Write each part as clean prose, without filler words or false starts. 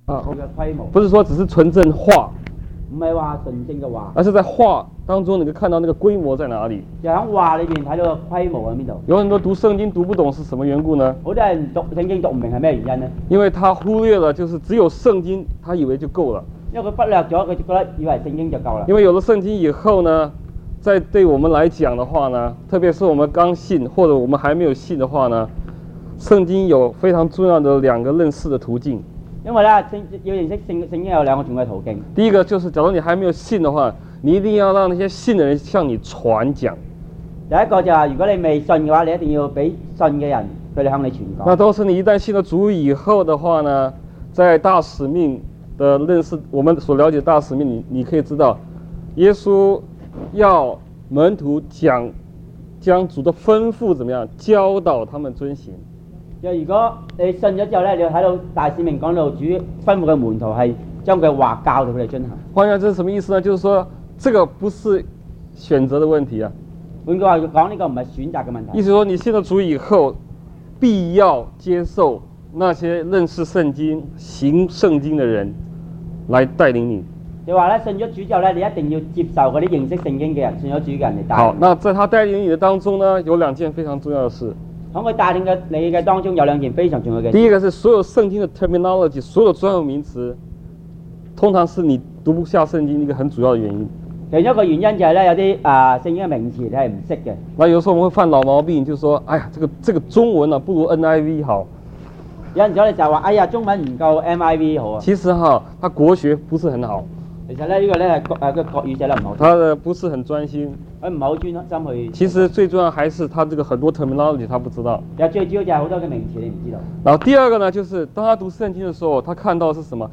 啊， 佢嘅規模， 不是说只是纯正画， 唔係話純正嘅畫， 而是在画当中你可以看到那个規模在哪里。 就喺畫裏邊睇到個規模喺邊度。 有很多讀聖經讀不懂是什麼緣故呢？ 好多人讀聖經讀唔明係咩原因呢？ 因為他忽略了，就是只有聖經，他以為就夠了。 因為佢忽略咗，佢就覺得以為聖經就夠啦。 因為有了聖經以後呢，在對我們來講的話呢，特別是我們剛信或者我們還沒有信的話呢，聖經有非常重要的兩個認識的途徑。 因為咧，要認識聖經有兩個重要嘅途徑。 第一個就是，假如你還沒有信的話，你一定要讓那些信的人向你傳講。 第一個就係如果你未信嘅話，你一定要俾信嘅人佢哋向你傳講。 那都是你一旦信了主以後的話呢，在大使命的認識，我們所了解的大使命，你可以知道，耶穌要門徒將主的吩咐怎麼樣教導他們遵行。 就如果你信咗之後咧，你要睇到大使命講到主吩咐嘅門徒係將佢話教導佢哋遵行。 換言之，這是什麼意思呢？就是說，這個不是選擇的問題啊。 換句話講，呢個唔係選擇嘅問題。 意思說，你信了主以後，必要接受那些認識聖經、行聖經的人來帶領你。 就話咧，信咗主之後咧，你一定要接受嗰啲認識聖經嘅人、信咗主嘅人嚟帶領。 好，那在他帶領你的當中呢，有兩件非常重要的事。 喺佢帶領嘅你嘅當中有兩件非常重要嘅事。 第一個是所有聖經的 terminology， 所有專有名詞，通常是你讀不下聖經一個很主要的原因。 其中一個原因就係咧，有啲聖經嘅名詞你係唔識嘅。 那有時候我們會犯老毛病，就說：哎呀，這個中文啊，不如 NIV 好。 有陣時我哋就話：哎呀，中文唔夠 MIV 好啊。 其實哈，他國學不是很好。 其實咧，呢個咧係個國語寫得唔好。 他的不是很專心。 佢唔係好專心去。 其實最重要還是他這個很多 terminology 他不知道。 其實最主要就係好多嘅名詞你唔知道。 然後第二個呢，就是當他讀聖經的時候，他看到是什麼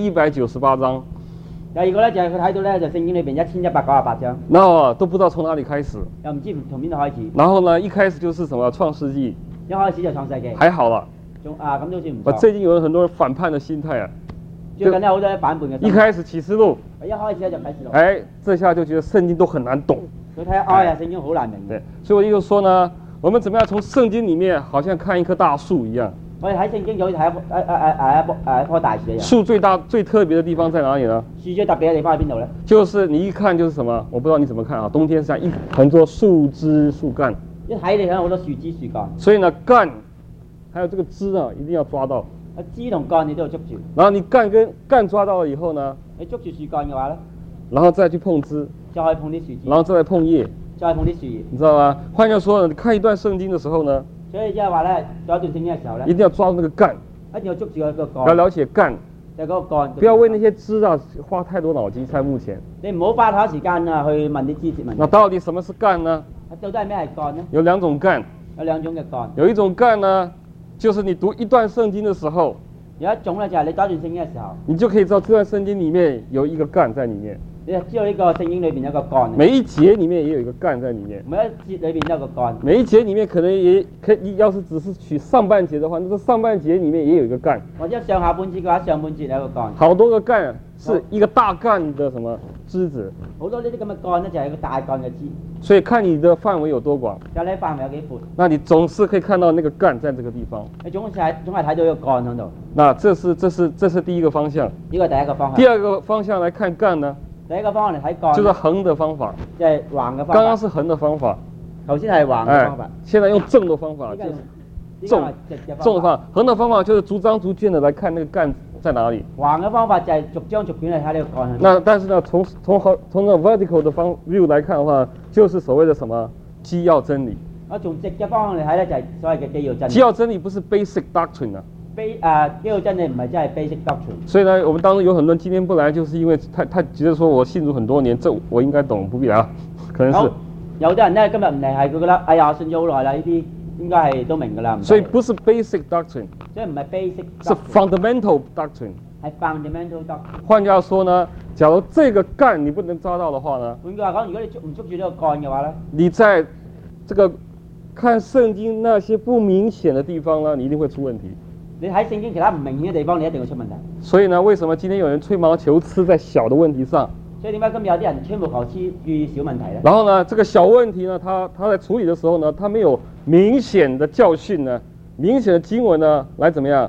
？1198章。 第二個咧就係佢睇到咧就聖經裏邊1198章。 然後都不知道從哪裡開始。 又唔知從邊度開始。 然後呢，一開始就是什麼創世紀。 一開始就創世紀。 還好啦。 咁都算唔錯。 最近有很多人反叛的心態啊。 最近有好多反叛嘅。一開始啟示錄。 一開始咧就啟示錄。 哎，這下就覺得聖經都很難懂。 佢睇下，哎呀，聖經好難明。 對，所以我就說呢，我們怎麼樣從聖經裡面，好像看一棵大樹一樣。 我哋睇聖經就好似睇一棵大樹一樣。 樹最特別的地方在哪裡呢？ 樹最特別嘅地方喺邊度咧？ 就是你一看就是什麼，我不知道你怎麼看啊。冬天像很多樹枝樹幹。 一睇你睇好多樹枝樹幹。 所以呢，幹，還有這個枝啊，一定要抓到。 枝同幹你都要捉住。 然後你幹抓到了以後呢？ 你捉住樹幹嘅話咧？ 然後再去碰枝。 再可以碰啲樹枝。 然後再來碰葉。 再碰啲樹葉。 你知道嗎？換句話說，你看一段聖經的時候呢？ 所以即係話咧，做一段聖經嘅時候咧， 一定要抓住那個幹。 一定要捉住嗰個幹。 要了解幹。 就嗰個幹。 不要為那些枝啊花太多腦筋，在目前。 你唔好花太多時間啊去問啲枝節問題。 那到底什麼是幹呢？ 到底係咩係幹呢？ 有兩種幹。 有兩種嘅幹。 有一種幹呢，就是你讀一段聖經的時候。 有一種咧就係你讀一段聖經嘅時候， 你就可以知道這段聖經裡面有一個幹在裡面。 你就知道呢個聖經裏邊有個幹。 每一節裡面也有一個幹在裡面。 每一節裏邊都有個幹。 每一節裡面可能也可以，要是只是取上半節的話，那個上半節裡面也有一個幹。 或者上下半節嘅話，上半節有個幹。 好多個幹是一個大幹的什麼枝子。 好多呢啲咁嘅幹咧，就係一個大幹嘅枝。 所以看你的範圍有多廣。 就你範圍有幾闊。 那你總是可以看到那個幹在這個地方。 你總係睇到一個幹喺度。 那這是第一個方向。 呢個第一個方向。 第二個方向來看幹呢？ 第一個方向嚟睇幹。 就是橫的方法。 即係橫嘅方法。 剛剛是橫的方法。 頭先係橫嘅方法。 現在用正的方法，就是正的方法。橫的方法就是逐章逐卷的來看那個幹在哪裡。 橫嘅方法就係逐章逐卷嚟睇呢個幹。 那但是呢，從那 vertical 的view 來看的話，就是所謂的什麼基要真理。 從直嘅方向嚟睇咧，就係所謂嘅基要真理。 基要真理不是 basic doctrine 啊。 基要真理唔係真係 basic doctrine。 所以呢，我們當中有很多人今天不來，就是因為他覺得說我信主很多年，這我應該懂，不必來啊。可能是。 有啲人咧今日唔嚟係佢覺得，哎呀，信咗好耐啦，呢啲應該係都明㗎啦。 所以不是 basic doctrine。 所以唔係 basic。 是 fundamental doctrine。 係 fundamental doctrine。 換句話說呢，假如這個幹你不能抓到的話呢？ 換句話講，如果你唔捉住呢個幹嘅話咧， 你在這個看聖經那些不明顯的地方呢，你一定會出問題。 你睇聖經其他唔明顯嘅地方，你一定會出問題。 所以呢，為什麼今天有人吹毛求疵在小的問題上？ 所以點解今日有啲人吹毛求疵於小問題呢？ 然後呢，這個小問題呢，他在處理的時候呢，他沒有明顯的教訓呢，明顯的經文呢，來怎麼樣？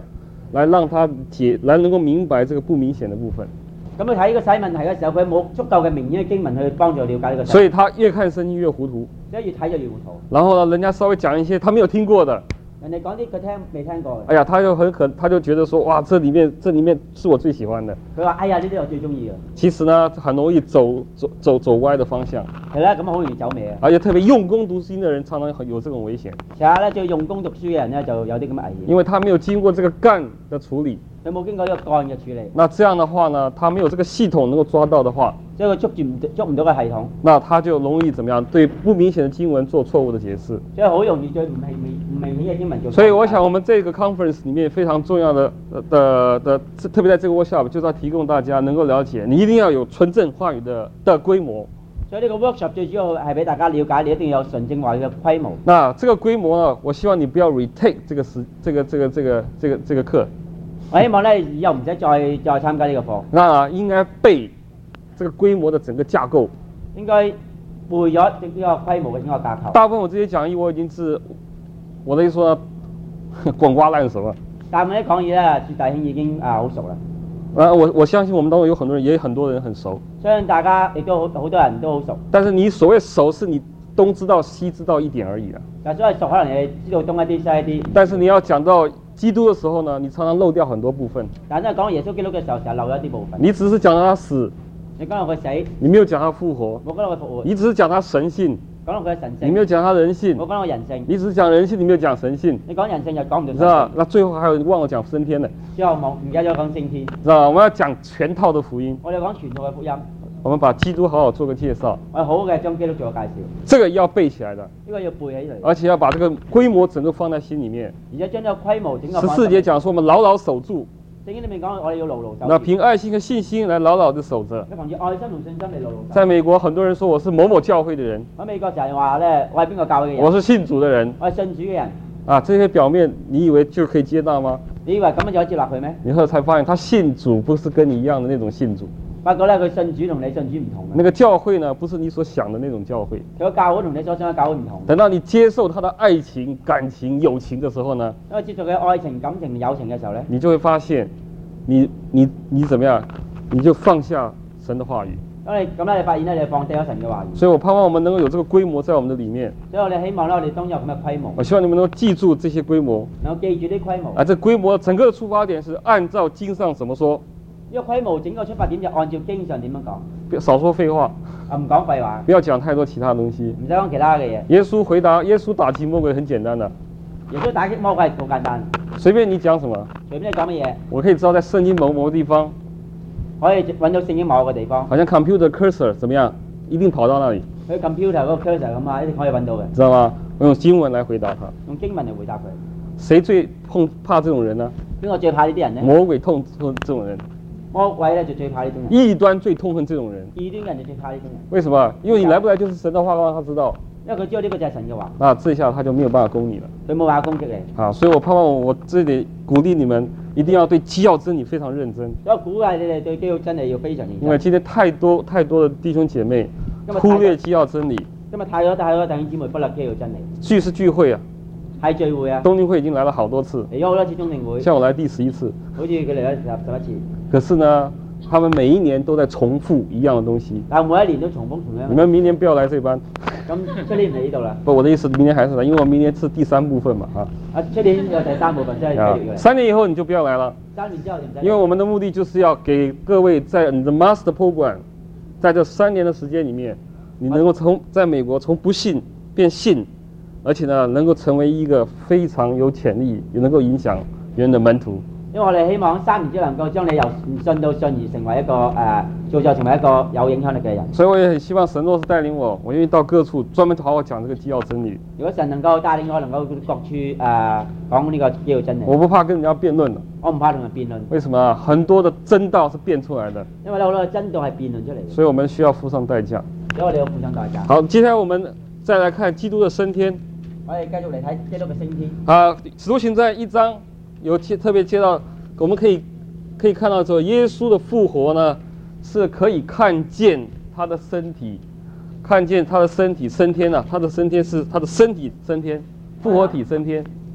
來讓他來能夠明白這個不明顯的部分。 咁佢睇呢個洗問題嘅時候，佢冇足夠嘅明顯嘅經文去幫助了解呢個。 所以他越看聖經越糊塗。 所以越睇就越糊塗。 然後呢，人家稍微講一些他沒有聽過的。 人哋講啲佢未聽過嘅。 哎呀，他就覺得說，哇，這裡面是我最喜歡的。 佢話：哎呀，呢啲我最中意嘅。 其實呢，很容易走歪的方向。 係啦，咁好容易走歪啊。 而且特別用功讀經的人，常常有這種危險。 成日咧，就用功讀書嘅人咧，就有啲咁嘅危險。 因為他沒有經過這個幹的處理。 佢冇經過呢個幹嘅處理。 那這樣的話呢，他沒有這個系統能夠抓到的話， 所以佢捉唔到個系統。 那他就容易怎麼樣？對不明顯的經文做錯誤的解釋。 所以好容易對唔明顯嘅經文做。 所以我想，我們這個 conference 裡面非常重要的特別在這個 workshop 就是要提供大家能夠了解，你一定要有純正話語的規模。 所以呢個 workshop 最主要係俾大家了解，你一定要有純正話語嘅規模。 那這個規模呢，我希望你不要 retake 這個課。 我希望咧以後唔使再參加呢個課。 那應該背這個規模的整個架構。 應該背咗呢個規模嘅整個架構。 大部分我這些講義我已經是，我的意思說滾瓜爛熟了。 大部分啲講義咧，朱大兄已經好熟啦。 我相信我們當中有很多人，也有很多人很熟。 相信大家亦都好多人都好熟。 但是你所謂熟，是你東知道西知道一點而已啊。 但所謂熟，可能你知道東一啲西一啲。 但是你要講到基督的時候呢，你常常漏掉很多部分。 但係講耶穌基督嘅時候，成日漏咗一啲部分。 你只是講到他死， 你講到佢死， 你沒有講他復活。 冇講到佢復活。 你只是講他神性， 講到佢嘅神性。 你沒有講他人性。 冇講到人性。 你只是講人性，你沒有講神性。 你講人性又講唔到神性。 知道？那最後還有忘了講升天的。 最後唔記得咗講升天。 知道？我們要講全套的福音。 我哋講全套嘅福音。 我們把基督好好做個介紹。 我哋好嘅將基督做個介紹。 這個要背起來的。 呢個要背起嚟。 而且要把這個規模整個放在心裡面。 而且將呢個規模整個。 14節講說我們牢牢守住。 聖經裡面講我哋要牢牢守住。 那憑愛心和信心來牢牢地守着。 你憑住愛心同信心嚟牢牢守。 在美國，很多人說我是某某教會的人。 喺美國成日話咧，我係邊個教會嘅人？ 我是信主的人。 我係信主嘅人。 啊，這些表面你以為就可以接納嗎？ 你以為咁樣就可以接納佢咩？ 你後來才發現，他信主不是跟你一樣的那種信主。 發覺咧，佢信主同你信主唔同嘅。 那個教會呢，不是你所想的那種教會。 佢個教會同你所想嘅教會唔同。 等到你接受他的愛情、感情、友情的時候呢？ 因為接受佢愛情、感情、友情嘅時候咧， 你就會發現，你怎麼樣？你就放下神的話語。 咁你發現咧，你放低咗神嘅話語。 所以我盼望我們能夠有這個規模在我們的裡面。 所以我哋希望咧，我哋當有咁嘅規模。 我希望你們能夠記住這些規模。 能夠記住啲規模。 啊，這規模整個的出發點是按照經上怎麼說？ 呢個規模整個出發點就按照經上點樣講。 少說廢話。 唔講廢話。 不要講太多其他東西。 唔使講其他嘅嘢。 耶穌打擊魔鬼很簡單的。 耶穌打擊魔鬼係好簡單。 隨便你講什麼。 隨便你講乜嘢。 我可以知道在聖經某個地方。 可以揾到聖經某個地方。 好像 computer cursor 怎麼樣？一定跑到那裡。 佢 computer 嗰個 cursor 咁啊，一定可以揾到嘅。 知道嗎？我用經文來回答他。 用經文嚟回答佢。 誰最怕這種人呢？ 邊個最怕呢啲人呢？ 魔鬼痛恨這種人。 魔鬼咧就最怕呢種人。 異端最痛恨這種人。 異端人就最怕呢種人。 為什麼？因為你來不來就是神的話，讓他知道。 因為佢知道呢個就係神嘅話。 那這下他就沒有辦法攻你了。 佢冇辦法攻擊你。 啊，所以我盼望我這裡鼓勵你們，一定要對基要真理非常認真。 所以鼓勵你哋對基要真理要非常認真。 因為今天太多的弟兄姐妹忽略基要真理。 今日太多弟兄姊妹忽略基要真理。 聚是聚會啊。 係聚會啊。 冬令會已經來了好多次。 嚟咗好多次冬令會。 像我來第11次。 好似佢嚟咗11次。 可是呢，他們每一年都在重複一樣的東西。 但每一年都重複同樣。 你們明年不要來這班。 咁出年唔嚟呢度啦。 不，我的意思明年還是來，因為我明年是第3部分嘛，啊。出年有第3部分，即係3年以後你就不要來了。3年之後就唔使。因為我們的目的就是要給各位在你的 master program，在這3年的時間裡面，你能夠在美國從不信變信，而且呢能夠成為一個非常有潛力，也能夠影響別人的門徒。 因為我哋希望3年之後能夠將你由唔信到信而成為一個造就成為一個有影響力嘅人。 所以我也很希望神若是帶領我願意到各處專門好好講這個基要真理。 如果神能夠帶領我，能夠各處講呢個基要真理。 我不怕跟人家辯論的。 我唔怕同人辯論。 為什麼？很多的真道是辯出來的。 因為好多真道係辯論出嚟嘅。 所以我們需要付上代價。 所以我哋要付上代價。 好，接下來我們再來看基督的升天。 我哋繼續嚟睇基督嘅升天。 啊，使徒行傳1章有特別介紹。我們可以看到說，耶穌的復活呢，是可以看見他的身體，看見他的身體升天了。他的升天是他的身體升天，復活體升天。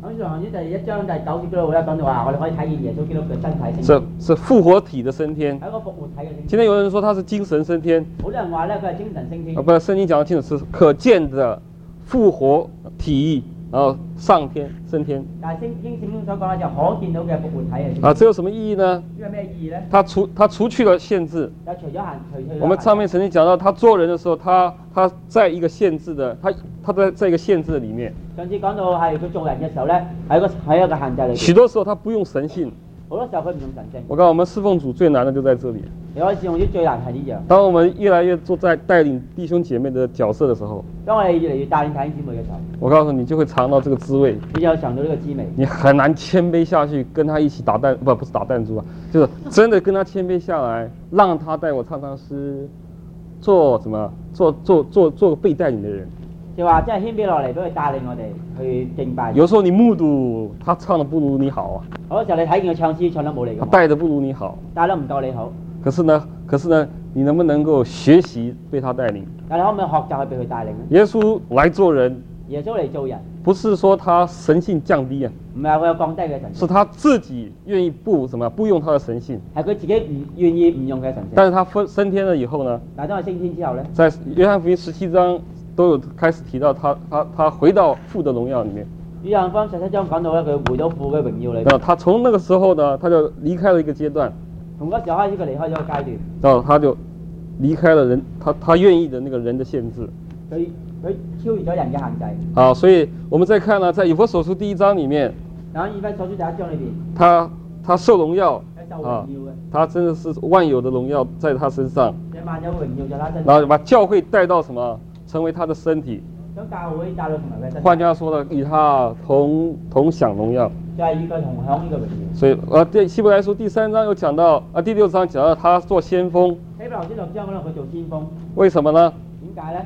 喺《使徒行傳》第1章第9節嗰度咧講到話，我哋可以睇見耶穌基督嘅身體升天， 是復活體的升天。 係一個復活體嘅升天。 今天有人說他是精神升天， 好多人話咧佢係精神升天， 不，聖經講得清楚，是可見的復活體，然後上天升天。 但係聖經所講咧就可見到嘅復活體係這有什麼意義呢？ 呢個咩意義咧？ 他除去了限制。 除咗我們上面曾經講到，他做人的時候，他在一個限制的，他在一個限制的裡面。 上次講到係佢做人嘅時候咧，喺一個限制裏邊。 許多時候他不用神性。 好多時候佢唔用神性。 我告訴我們侍奉主最難的就在這裡。 有陣時用啲最難係呢樣。 當我們越來越做在帶領弟兄姐妹的角色的時候， 當我哋越嚟越帶領弟兄姊妹嘅時候， 我告訴你就會嘗到這個滋味。 你就嘗到呢個滋味。 你很難謙卑下去，跟他一起打彈，不是打彈珠啊，就是真的跟他謙卑下來，讓他帶我唱詩，做什麼？做個被帶領的人。 就話真係謙卑落嚟，俾佢帶領我哋去敬拜。 有時候你目睹他唱得不如你好啊， 好多時候你睇見佢唱詩唱得冇你咁好， 帶得不如你好， 帶得唔夠你好。 可是呢，你能不能夠學習被他帶領？ 但你可唔可以學習去被佢帶領呢？ 耶穌來做人， 耶穌嚟做人， 不是說他神性降低啊， 唔係佢有降低嘅神性， 是他自己願意不用他的神性， 係佢自己唔願意唔用嘅神性。 但是他升天了以後呢？ 但係當佢升天之後咧， 在約翰福音17章都有開始提到他回到父的榮耀裡面。 約翰福音17章講到咧，佢回到父嘅榮耀裏面。 他從那個時候呢，他就離開了一個階段。 從嗰時候開始，佢離開咗個階段。 然後他就離開了人，他願意的那個人的限制。 佢超越咗人嘅限制。 好，所以我們再看呢，在以弗所書第1章裡面， 喺以弗所書第1章裏邊， 他受榮耀， 受榮耀嘅， 他真的是萬有的榮耀在他身上。 萬有榮耀在他身上。 然後把教會帶到什麼？成為他的身體。 將教會帶到成為佢身體。 換句話說呢，與他同享榮耀。 就係與佢同享呢個榮耀。 所以希伯來書第3章有講到，第6章講到他做先鋒。 希伯來書6章嗰度佢做先鋒。 為什麼呢？ 點解呢？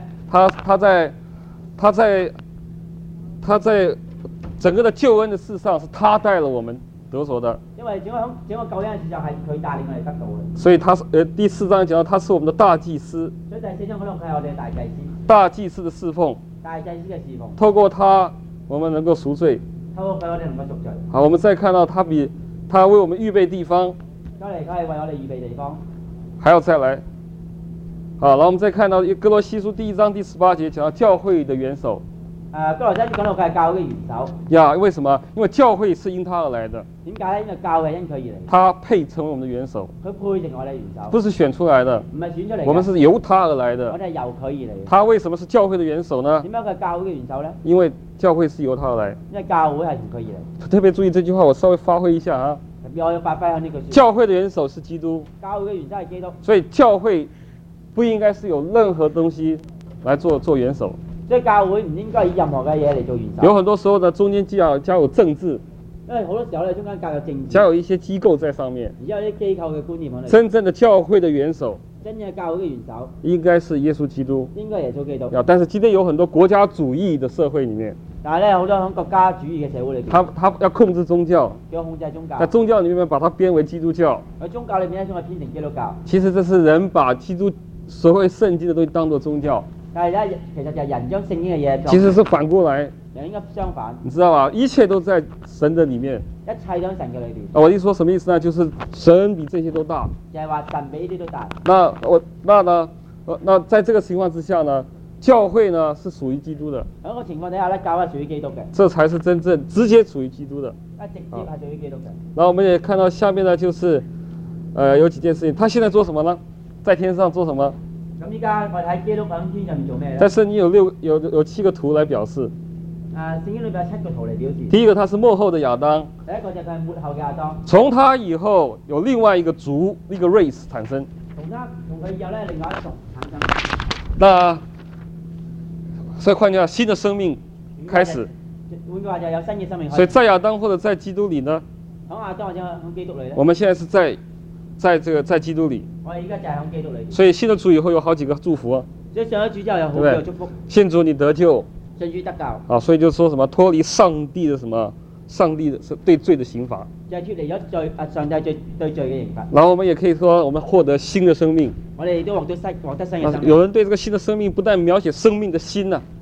他在整個的救恩的事上，是他帶了我們得着的。 因為整個救恩嘅事就係佢帶領我哋得到嘅。 所以第4章講到他是我們的大祭司。 所以第4章嗰度佢係我哋嘅大祭司。 大祭司的侍奉。 大祭司嘅侍奉。 透過他，我們能夠贖罪。 透過佢，我哋能夠贖罪。 好，我們再看到他為我們預備地方。 再嚟，佢係為我哋預備地方。 還要再來。好，然後我們再看到哥羅西書第1章第18節講到教會的元首。 哥羅西書講到佢係教會嘅元首。 呀，為什麼？因為教會是因他而來的。 點解呢？因為教會因佢而嚟。 他配成為我們的元首。 佢配成我哋元首。 不是選出來的。 唔係選出嚟。 我們是由他而來的。 我哋係由佢而嚟。 他為什麼是教會的元首呢？ 點解佢係教會嘅元首呢？ 因為教會是由他而來。 因為教會係從佢而嚟。 特別注意這句話，我稍微發揮一下啊。 我要發揮下呢句說話。 教會的元首是基督。 教會嘅元首係基督。所以教會不應該是有任何東西來做元首。 所以教會唔應該以任何嘅嘢嚟做元首。 有很多時候呢，中間加有政治。 因為好多時候咧，中間加有政治。 加有一些機構在上面。 而家有啲機構嘅觀念喺度。 真正的教會的元首。 真正嘅教會嘅元首。 應該是耶穌基督。 應該耶穌基督。 但是今天有很多國家主義的社會裡面。 但係咧，好多喺國家主義嘅社會裏邊。 他要控制宗教。 要控制宗教。 在宗教裡面把它編為基督教。 喺宗教裏面咧，將佢編成基督教。 其實這是人把所謂聖經的東西當作宗教。 但係咧，其實就係人將聖經嘅嘢。 其實是反過來。 人應該相反。 你知道吧？一切都在神的裡面。 一切都喺神嘅裏邊。 我一說什麼意思呢？就是神比這些都大。 就係話神比呢啲都大。 那在這個情況之下呢，教會呢是屬於基督的。 喺個情況底下咧，教會係屬於基督嘅。 這才是真正直接屬於基督的。 直接係屬於基督嘅。 然後我們也看到下面呢，就是有幾件事情。他現在做什麼呢？在天上做什麼？ 咁依家我哋喺基督喺天上面做咩咧？ 在聖經有7個圖來表示。 聖經裏邊有7個圖嚟表示。 第一個，他是末後的亞當。 第一個就係末後嘅亞當。 從他以後有另外一個族，一個 race 產生。 從佢以後咧，另外一族產生。 那所以換句話，新的生命開始。 換句話就有新嘅生命開始。 所以在亞當或者在基督裡呢？ 喺亞當或者喺基督裡咧？ 我們現在是在基督裡。 我哋而家就係喺基督裡。 所以信了主以後有好幾個祝福啊。 所以上咗主之後有好幾個祝福。 信主你得救。 信主得救。 啊，所以就說什麼脫離上帝的什麼？上帝的對罪的刑罰。 就係脫離咗罪上帝對罪嘅刑罰。 然後我們也可以說，我們獲得新的生命。 我哋都獲得新嘅生命。 有人對這個新的生命不但描寫生命的新啊。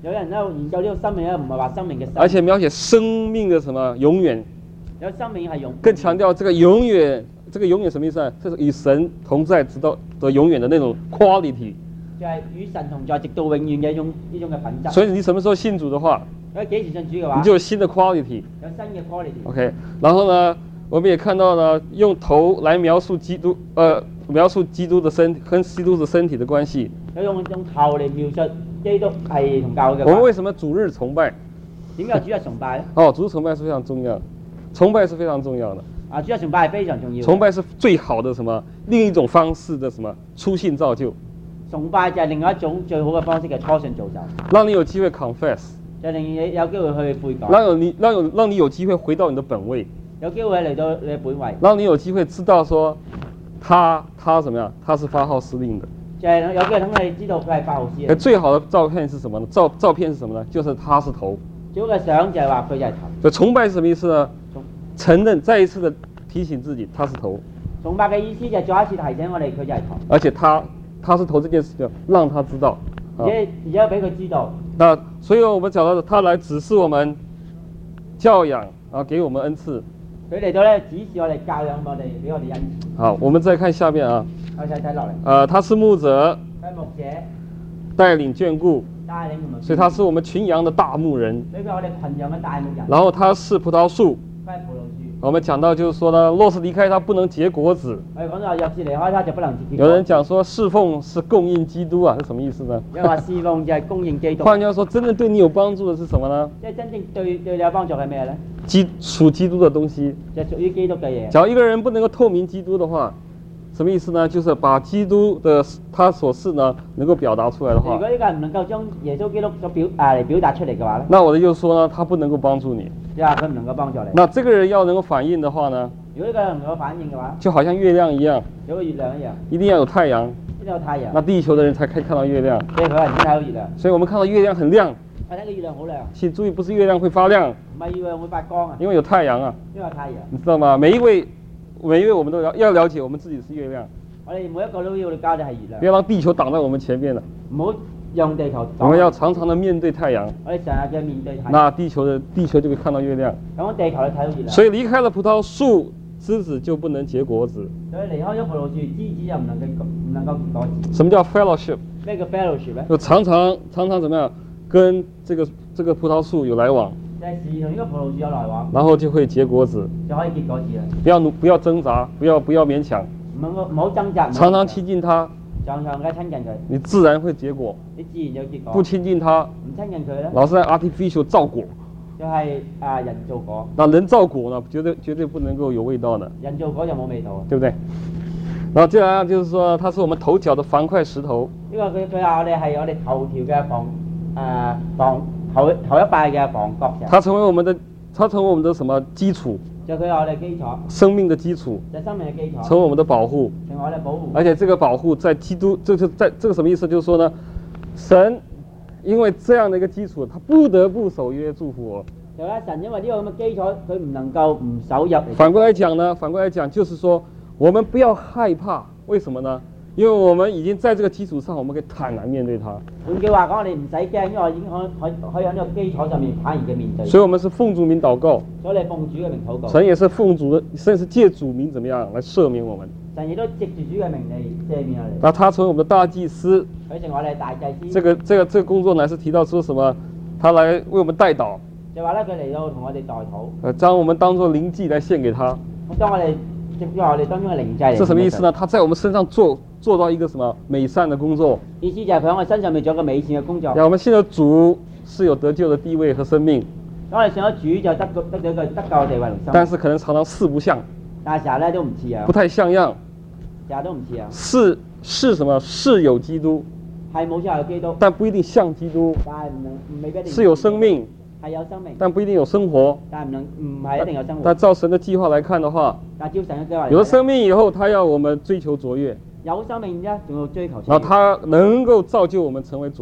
有人咧研究呢個生命咧，唔係話生命嘅生， 而且描寫生命的什麼永遠， 有生命係永， 更強調這個永遠，這個永遠什麼意思呢？這是與神同在直到的永遠的那種 quality。 就係與神同在直到永遠嘅呢種嘅品質。 所以你什麼時候信主的話， 所以幾時信主嘅話， 你就有新的 quality。 有新嘅 quality。 OK， 然後呢，我們也看到呢，用頭來描述基督，描述基督的身跟基督的身體的關係。 用頭嚟描述基督係同教會嘅。 我們為什麼主日崇拜？ 點解主日崇拜咧？ 哦，主日崇拜是非常重要，崇拜是非常重要的。 啊，主日崇拜係非常重要。 崇拜是最好的什麼？另一種方式的什麼？初信造就。 崇拜就係另外一種最好嘅方式嘅初信造就。 讓你有機會 confess。 就令你有機會去悔改。 讓你有機會回到你的本位。 有機會嚟到你嘅本位。 讓你有機會知道說他怎麼樣？他是發號施令的。 就係有機會等你知道佢係發號施令。 最好的照片是什麼呢？照片是什麼呢？就是他是頭。 最好嘅相就係話佢就係頭。 就崇拜是什麼意思呢？承認再一次的提醒自己他是頭。 崇拜嘅意思就係再一次提醒我哋佢就係頭。 而且他是頭這件事情，讓他知道。 而且俾佢知道。 那所以我們講到他來指示我們教養啊，給我們恩賜。 佢嚟到咧指示我哋教養我哋，俾我哋恩賜。 好，我們再看下面啊。 我睇落嚟。 他是牧者。 佢係牧者。 帶領眷顧。 帶領我們。 所以他是我們群羊的大牧人。 所以佢係我哋群羊嘅大牧人。 然後他是葡萄樹。 佢係葡萄樹。 我們講到就是說呢，若是離開他不能結果子。 我哋講到若是離開他就不能結果子。 有人講說侍奉是供應基督啊，是什麼意思呢？ 因為話侍奉就係供應基督。 換句話說，真正對你有幫助的是什麼呢？ 即係真正對你有幫助係咩呢？ 屬基督的東西。 就係屬於基督嘅嘢。 假如一個人不能夠透明基督的話，什麼意思呢？就是把基督的他所是呢，能夠表達出來的話。 如果呢個人唔能夠將耶穌基督所嚟表達出嚟嘅話呢？ 那我的就是說呢，他不能夠幫助你。 即係佢唔能夠幫助你。 那這個人要能夠反應的話呢？ 如果呢個人唔能夠反應嘅話， 就好像月亮一樣， 有個月亮一樣， 一定要有太陽， 一定有太陽， 那地球的人才可以看到月亮。 所以佢係先睇到月亮。 所以我們看到月亮很亮。 我睇個月亮好亮。 請注意，不是月亮會發亮， 唔係月亮會發光啊， 因為有太陽啊。 因為有太陽。你知道嗎？每一位我們都要了解，我們自己是月亮。 我哋每一個都要交你係月亮。 不要讓地球擋在我們前面了。 唔好讓地球。 我們要常常的面對太陽。 我哋成日嘅面對太陽。 那地球就會看到月亮。 咁地球你睇到月亮。 所以離開了葡萄樹，枝子就不能結果子。 所以離開咗葡萄樹，枝子就唔能夠結果子。 什麼叫 fellowship？ 咩叫 fellowship 咧？ 就常常怎麼樣跟這個葡萄樹有來往。 就係時同呢個葡萄樹有來往。 然後就會結果子。 就可以結果子啦。 不要掙扎，不要勉強。 唔好掙扎。 常常親近他。 常常嘅親近佢。 你自然會結果。 你自然有結果。 不親近他。 唔親近佢咧。 老是在 artificial 造果。 就係人造果。 那人造果呢？絕對不能夠有味道的。 人造果就冇味道， 對不對？然後接下來就是說，它是我們頭腳的防塊石頭。 呢個佢話我哋係我哋頭條嘅頭一塊嘅防角石。 它成為我們的什麼基礎？ 就佢係我哋基礎。 生命的基礎。 就生命嘅基礎。 成為我們的保護。 成為我哋保護。 而且這個保護在基督，這個什麼意思？就是說呢，神因為這樣的一個基礎，他不得不守約祝福我。 就係神因為呢個咁嘅基礎，佢唔能夠唔守約。 反過來講就是說，我們不要害怕，為什麼呢？因為我們已經在這個基礎上，我們可以坦然面對它。 換句話講，我哋唔使驚，因為我已經可以喺呢個基礎上面坦然嘅面對。 所以我們是奉主名禱告。 所以你奉主嘅名禱告。 神也是神是借主名怎麼樣來赦免我們。 神亦都藉住主嘅名嚟赦免我哋。 那他成為我們的大祭司。 佢成為我哋大祭司。 這個工作乃是提到說什麼？他來為我們代禱。 就話咧，佢嚟到同我哋代禱。 將我們當作靈祭來獻給他。 當我哋當中嘅靈祭嚟。 這什麼意思呢？他在我們身上做到一個什麼美善的工作？ 意思就係佢喺我身上面做一個美善嘅工作。 我們信了主是有得救的地位和生命。 當我哋信咗主就得到一個得救嘅地位同生命。 但是可能常常四不像。 但係時候咧都唔似樣。 不太像樣。 成日都唔似樣。 是什麼？是有基督。 係冇錯有基督。 但不一定像基督。 但係未必一定。 是有生命。 係有生命， 但不一定有生活。 但唔係一定有生活。 但照神的計劃來看的話， 但照神嘅計劃， 有了生命以後，他要我們追求卓越。 有生命啫，仲要追求。 然後他能夠造就我們成為卓越。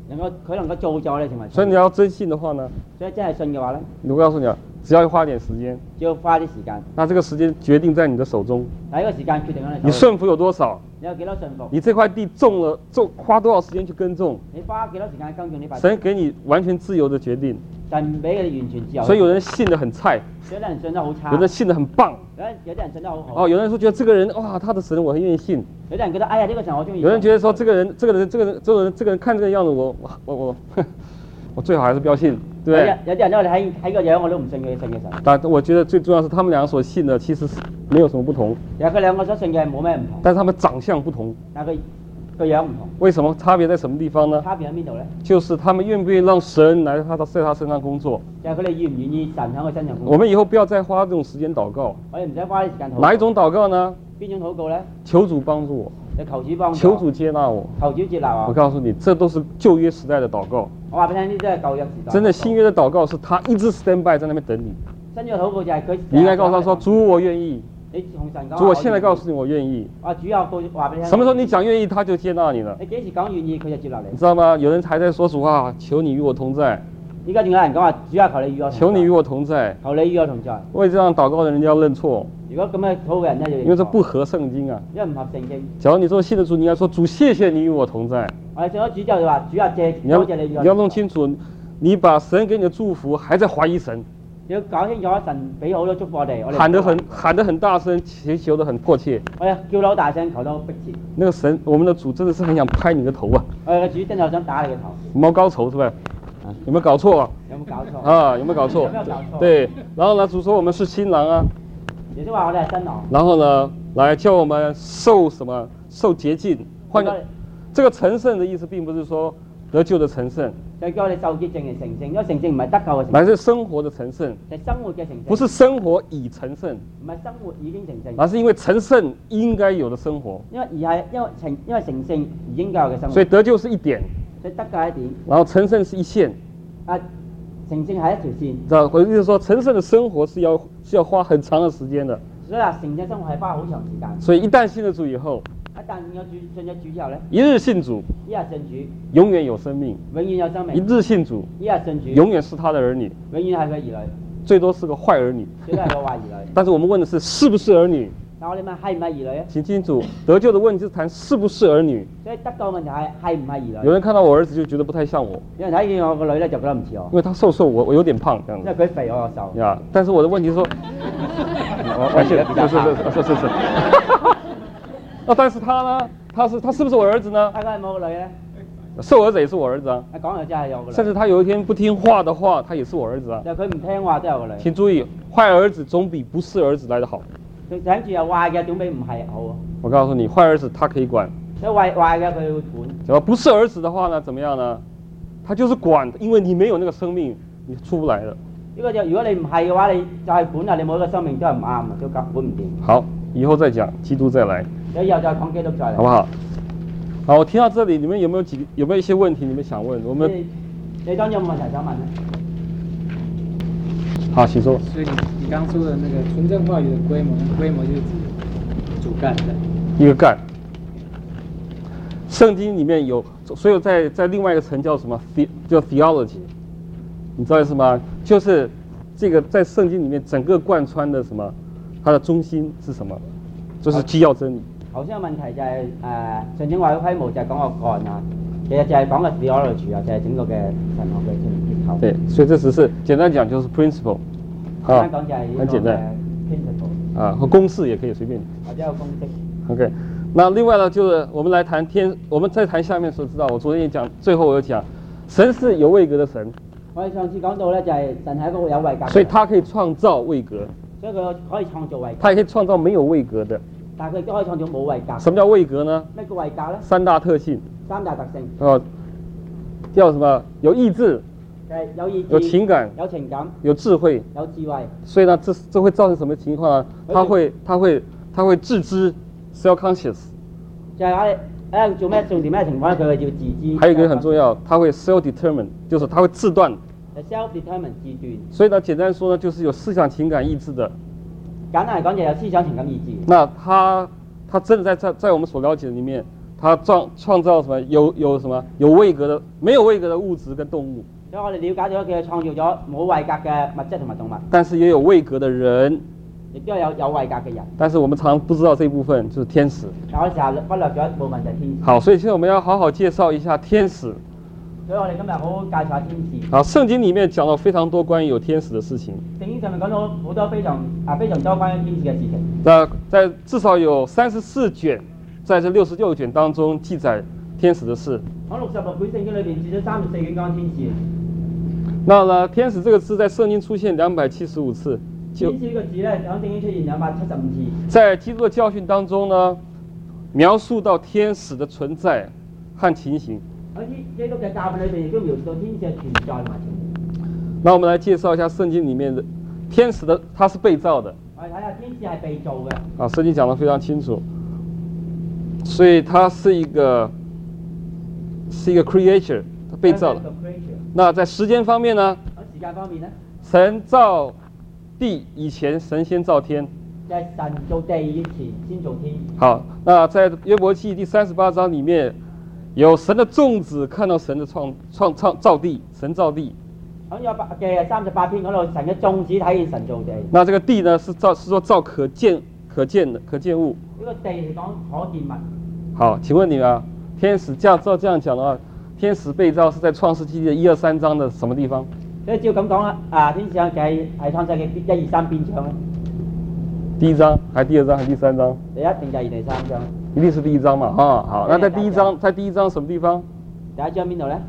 能夠造就我哋成為信。 所以你要真信的話呢， 所以真係信嘅話咧， 我告訴你啊，只要花點時間， 只要花啲時間， 那這個時間決定在你的手中， 但係呢個時間決定咗你順服有多少， 你有幾多信服， 你這塊地種花多少時間去耕種， 你花幾多時間耕種呢塊地， 神給你完全自由的決定。 神唔俾佢哋完全自由。 所以有人信得很菜， 有啲人信得好差， 有人信得很棒。 有啲人信得好好。 哦，有人說覺得這個人哇，他的神我很願意信。 有啲人覺得哎呀呢個神我中意。 有人覺得說這個人看這個樣子我最好還是不要信，對不對？ 有啲人因為你睇個樣我都唔信佢信嘅神。 但我覺得最重要是他們兩個所信的其實是沒有什麼不同。 其實佢兩個所信嘅冇咩唔同。 但是他們長相不同。 但係佢個樣唔同。 為什麼差別在什麼地方呢？ 差別喺邊度咧？ 就是他們願不願意讓神來在他身上工作。 就係佢哋願唔願意神喺佢身上工作。 我們以後不要再花這種時間禱告。 我哋唔使花啲時間禱告。 哪一種禱告呢？ 邊種禱告咧？ 求主幫助我。 求主幫助。 求主接納我。 求主接納我。 我告訴你，這都是舊約時代的禱告。 我話俾你聽，呢啲都係舊約時代。 真的新約的禱告是他一直 stand by 在那邊等你。 新約禱告就係佢。 你應該告訴他說：主，我願意。 你同神講。 主，我現在告訴你，我願意。 主要話俾你聽。 什麼時候你講願意，他就接納你了。 你幾時講願意，佢就接納你。 你知道嗎？有人還在說主啊，求你與我同在。 依家仲有人講話，主啊，求你與我同在。 求你與我同在。 求你與我同在。 為這樣禱告的人要認錯。 如果咁樣禱嘅人咧，要認錯。 因為這不合聖經啊。 因為唔合聖經。 假如你做信的主，你應該說主，謝謝你與我同在。 我哋信咗主之後就話，主啊，多謝你與我同在。 你要弄清楚，你把神給你的祝福，還在懷疑神。 你要搞清楚神俾好多祝福我哋。 喊得很大聲，求得很迫切。 我哋叫得好大聲，求得好迫切。 那個神，我們的主真的是很想拍你的頭啊！ 我哋嘅主真係想打你嘅頭。 毛高頭是吧？有沒有搞錯啊？ 有冇搞錯？ 啊，有沒有搞錯？ 有沒有搞錯？ 對，然後呢，主說我們是新郎啊。 耶穌話我哋係新郎。 然後呢，來叫我們受什麼？受潔淨。換個，這個成聖的意思並不是說得救的成聖。 就叫我哋受潔淨嘅成聖，因為成聖唔係得救嘅成聖。 乃是生活的成聖。 係生活嘅成聖。 不是生活已成聖。 唔係生活已經成聖。 而是因為成聖應該有的生活。 因為成聖而應該有嘅生活。 所以得救是一點。 所以得救係一點。 然後成聖是一線。 成聖係一條線。 知道，我意思說，成聖的生活是要花很長的時間的。 所以話成聖生活係花好長時間。 所以一旦信了主以後， 一旦信咗主之後咧， 一日信主， 一日信主， 永遠有生命， 永遠有生命。 一日信主， 一日信主， 永遠是他的兒女， 永遠係佢兒女， 最多是個壞兒女， 最多係個壞兒女。 但是我們問的是，是不是兒女？ 但我哋問係唔係兒女啊？ 請清楚，得救的問題是談是不是兒女。 所以得救問題係唔係兒女？ 有人看到我兒子就覺得不太像我， 有人睇見我個女咧就覺得唔似我， 因為他瘦，我有點胖，這樣子。 因為佢肥，我又瘦。 呀，但是我的問題是說，是。那但是他呢？他是不是我兒子呢？ 他係冇個女咧？ 瘦兒子也是我兒子啊。 講又真係有個女。 甚至他有一天不聽話的話，他也是我兒子啊。 就佢唔聽話都有個女。 請注意，壞兒子總比不是兒子來得好。 睇住又壞嘅總比唔係好啊。我告訴你，壞兒子他可以管。 所以壞嘅佢會管。 只要不是兒子的話呢，怎麼樣呢？他就是管，因為你沒有那個生命，你出不來的。 呢個就如果你唔係嘅話，你就係管啊！你冇一個生命都係唔啱啊，都管唔掂。 好，以後再講，基督再來。 以後再講基督再來， 好不好？好，我聽到這裡，你們有沒有一些問題你們想問？我們你當有冇問題想問呢？ 好，請說。 所以你剛說的那個純正話語的規模就是指主幹的。 一個幹。聖經裡面有，所以在另外一個層叫什麼？叫 theology， 你知道意思嗎？就是這個在聖經裡面整個貫穿的什麼？它的中心是什麼？就是基要真理。 頭先個問題就係純正話語規模就係講個幹啊，其實就係講個 theology 啊，就係整個嘅神學嘅結構。 對，所以這只是簡單講就是 principle， 簡單講就係很簡單 principle 啊，和公式也可以隨便。 或者有公式。 OK， 那另外呢，就是我們來談我們再談下面所知道，我昨天也講，最後我有講，神是有位格的神。 我哋上次講到咧，就係神係一個有位格。 所以他可以創造位格。 所以佢可以創造位格。 他也可以創造沒有位格的。 但係佢亦都可以創造冇位格。 什麼叫位格呢？ 咩叫位格咧？ 三大特性。 三大特性。 叫什麼？有意志。 有意志。 有情感。 有情感。 有智慧。 有智慧。 所以呢，這會造成什麼情況呢？他會自知 self-conscious。 就係做咩重點咩情況咧？佢會要自知。 還有一個很重要，他會 self-determined，就是他會自斷。 self-determined 自斷。 所以呢，簡單說呢，就是有思想、情感、意志的。 簡單嚟講，就有思想、情感、意志。 那他真的在我們所了解裡面， 他創造什麼有什麼有位格的沒有位格的物質跟動物， 所以我哋了解咗佢創造咗冇位格嘅物質同埋動物， 但是也有位格的人， 亦都有位格嘅人。 但是我們常不知道這部分就是天使。 但我時候忽略咗一部分就係天使。 好，所以現在我們要好好介紹一下天使。 所以我哋今日好好介紹下天使。 好，聖經裡面講到非常多關於有天使的事情。 聖經上面講到好多非常多關於天使嘅事情。 那在至少有34卷，在這66卷當中記載天使的事。 喺66本聖經裏邊，至咗34卷講天使。 那呢，天使這個字在聖經出現275次。 天使呢個字咧，喺聖經出現275次。 在基督的教訓當中呢，描述到天使的存在和情形。 喺基督嘅教訓裏邊，亦都描述到天使嘅存在同埋情形。 那我們來介紹一下聖經裡面的天使的，它是被造的。 我哋睇下天使係被造嘅。 啊，聖經講得非常清楚，所以它是一個 creature， 它被造的。那在時間方面呢？ 喺時間方面呢？ 神造地以前，神先造天。 即係神造地以前先造天。 好，那在約伯記第38章裡面，有神的眾子看到神的造地，神造地。 喺約伯嘅38篇嗰度，神嘅眾子睇見神造地。 那這個地呢，是說造可見物。 呢個地係講可見物。 好，請問你啊，天使照這樣講的話，天使被造是在創世紀的1、2、3章的什麼地方？ 所以照咁講啦，天使係創世紀1、2、3邊章咧？ 第1章，還是第2章，還是第3章？ 第1定第2、第3章？ 一定是第1章嘛，好，那在第一章什麼地方？ 第1章邊度咧？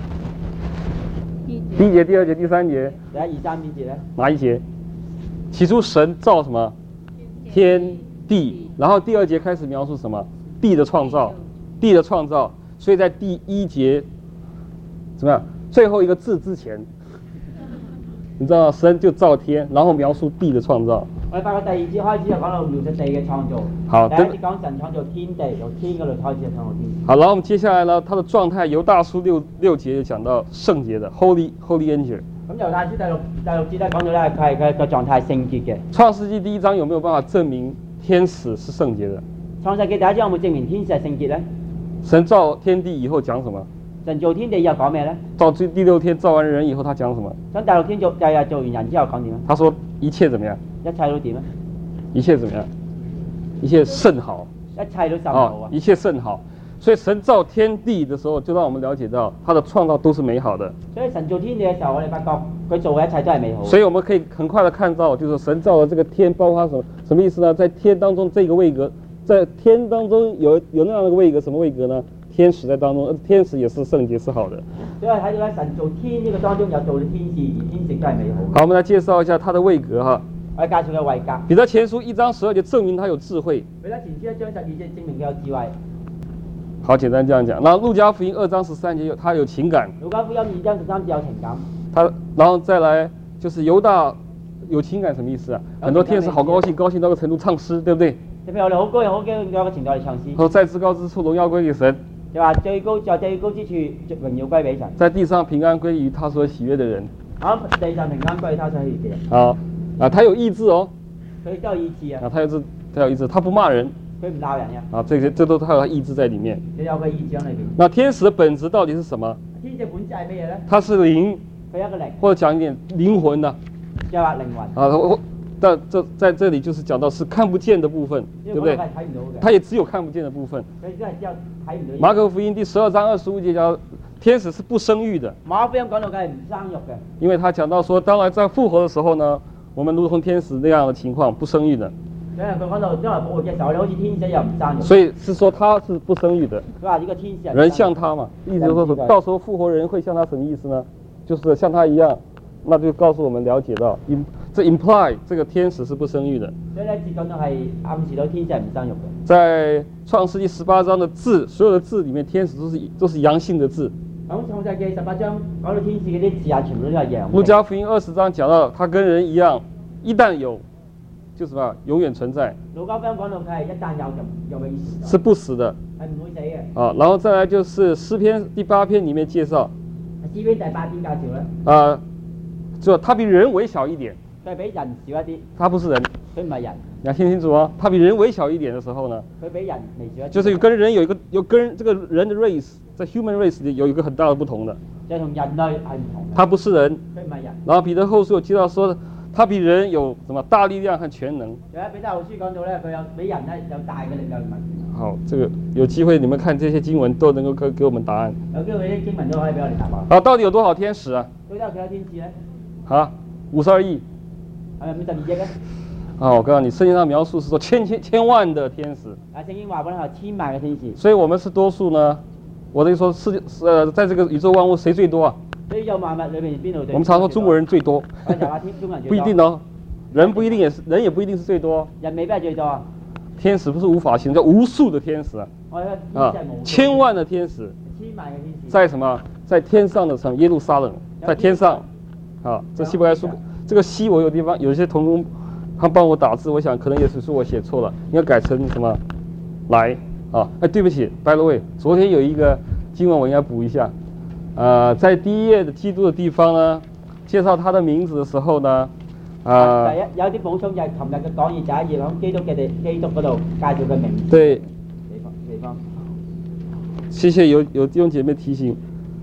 第1節、第2節、第3節。 第1、2、3邊節咧？ 哪一節？起初神造什麼？天地，然後第2節開始描述什麼？地的創造，地的創造。所以在第1節怎麼樣？最後一個字之前，你知道神就造天，然後描述地的創造。 我哋發覺第2節開始就講到描述地嘅創造。 好， 第1節講神創造天地，由天嗰度開始就創造天。 好，然後我們接下來呢，它的狀態，猶大書6節就講到聖潔的 Holy Angel。 咁猶大書第六節咧講到咧，佢係個狀態聖潔嘅。 創世紀第1章有沒有辦法證明天使是聖潔的？ 創世紀第1章有冇證明天使係聖潔咧？ 神造天地以後講什麼？ 神造天地以後講咩咧？ 到第6天造完人以後，他講什麼？ 咁第6天做完人之後講點啊？ 他說一切怎麼樣？ 一切都點啊？ 一切怎麼樣？一切甚好。 一切都甚好啊！ 一切甚好。所以神造天地的時候，就讓我們了解到他的創造都是美好的。 所以神造天地嘅時候，我哋發覺佢做嘅一切都係美好。 所以我們可以很快的看到，就是神造的這個天，包括什麼意思呢？在天當中這個位格，在天當中有那樣的一個位格，什麼位格呢？天使在當中，天使也是聖潔是好的。 所以睇到咧，神造天呢個當中有做天使，而天使都係美好。 好，我們來介紹一下它的位格哈。 我哋介紹嘅位格。 彼得前書1章12節證明他有智慧。 彼得前書1章12節證明佢有智慧。 好，簡單這樣講。那路加福音2章13節他有情感。 路加福音2章13節有情感。 然後再來就是猶大有情感什麼意思啊？很多天使好高興，高興到個程度唱詩，對不對？ 就譬如我哋好高興到個程度嚟唱詩。 說在至高之處榮耀歸給神。 就話最高之處榮耀歸俾神。 在地上平安歸於他所喜悅的人。 喺地上平安歸於他所喜悅嘅人。 好，他有意志哦。 佢都有意志啊。 他有意志，他不罵人。 佢唔鬧人嘅。 啊，這都他有他意志在裡面。 佢有佢意志喺裏邊。 那天使的本質到底是什麼？ 天使本質係咩嘢咧？ 它是靈。 佢一個靈。 或者講一點靈魂的。 就話靈魂。 啊，但在這裡就是講到是看不見的部分，對不對？它也只有看不見的部分。馬可福音第12章25節講，天使是不生育的。 馬可福音講到佢係唔生育嘅。 因為他講到說，當然在復活的時候呢，我們如同天使那樣的情況，不生育的。 因為佢講到將來復活嘅時候，你好似天使又唔生育。 所以是說他是不生育的。 佢話呢個天使人像他嘛，意思就是說，到時候復活人會像他什麼意思呢？就是像他一樣，那就告訴我們了解到，這 imply 這個天使是不生育的。 所以呢，節講到係暗示到天使係唔生育嘅。 在創世紀18章的字，所有的字裡面，天使都是陽性的字。 喺創世記18章講到天使嗰啲字眼，全部都係陽性。 路加福音20章講到，他跟人一樣，一旦有，就什麼永遠存在。 路加福音講到佢係一旦有就永遠是不死的。 係唔會死嘅。 啊，然後再來就是詩篇第8篇裡面介紹。 詩篇第8篇介紹咧。 就他比人微小一點。 佢比人少一啲， 他不是人。 佢唔係人， 你要聽清楚哦，他比人微小一點的時候呢， 佢比人微小一啲。 就是跟人跟這個人的 race 在 human race 裡有一個很大的不同的。 就係同人類係唔同嘅。 他不是人。 佢唔係人。 然後彼得後書有提到說，他比人有什麼大力量和全能。 有喺彼得後書講到咧，佢有比人咧有大嘅力量同埋權能。 好，這個有機會你們看這些經文都能夠給我們答案。 有機會啲經文都可以俾我哋答案。 啊，到底有多少天使啊？ 到底有幾多天使咧？ 啊，52億。 係咪52億咧？ 啊，我告訴你，聖經上描述是說千萬的天使。 啊，聖經話俾你係千萬嘅天使。 所以我們是多數呢？我的意思說在這個宇宙萬物誰最多啊？ 所以有萬物裏邊邊度最多？ 我們常說中國人最多。 我就話中國人最多。 不一定哦，人不一定人也不一定是最多。 人未必係最多啊。 天使不是無法形容，叫無數的天使啊。啊，千萬的天使。 千萬嘅天使。 在什麼？在天上的什麼？耶路撒冷，在天上。啊，這希伯來書這個希我有地方有些同工，他幫我打字，我想可能也是我寫錯了，應該改成什麼？來啊，哎，對不起 ，by the way， 昨天有一個經文我應該補一下。在第一頁的基督的地方呢，介紹他的名字的時候呢， 第一有啲補充就係琴日嘅講義第一頁響基督嗰度介紹嘅名字。 對。 地方。 謝謝有弟兄姐妹提醒，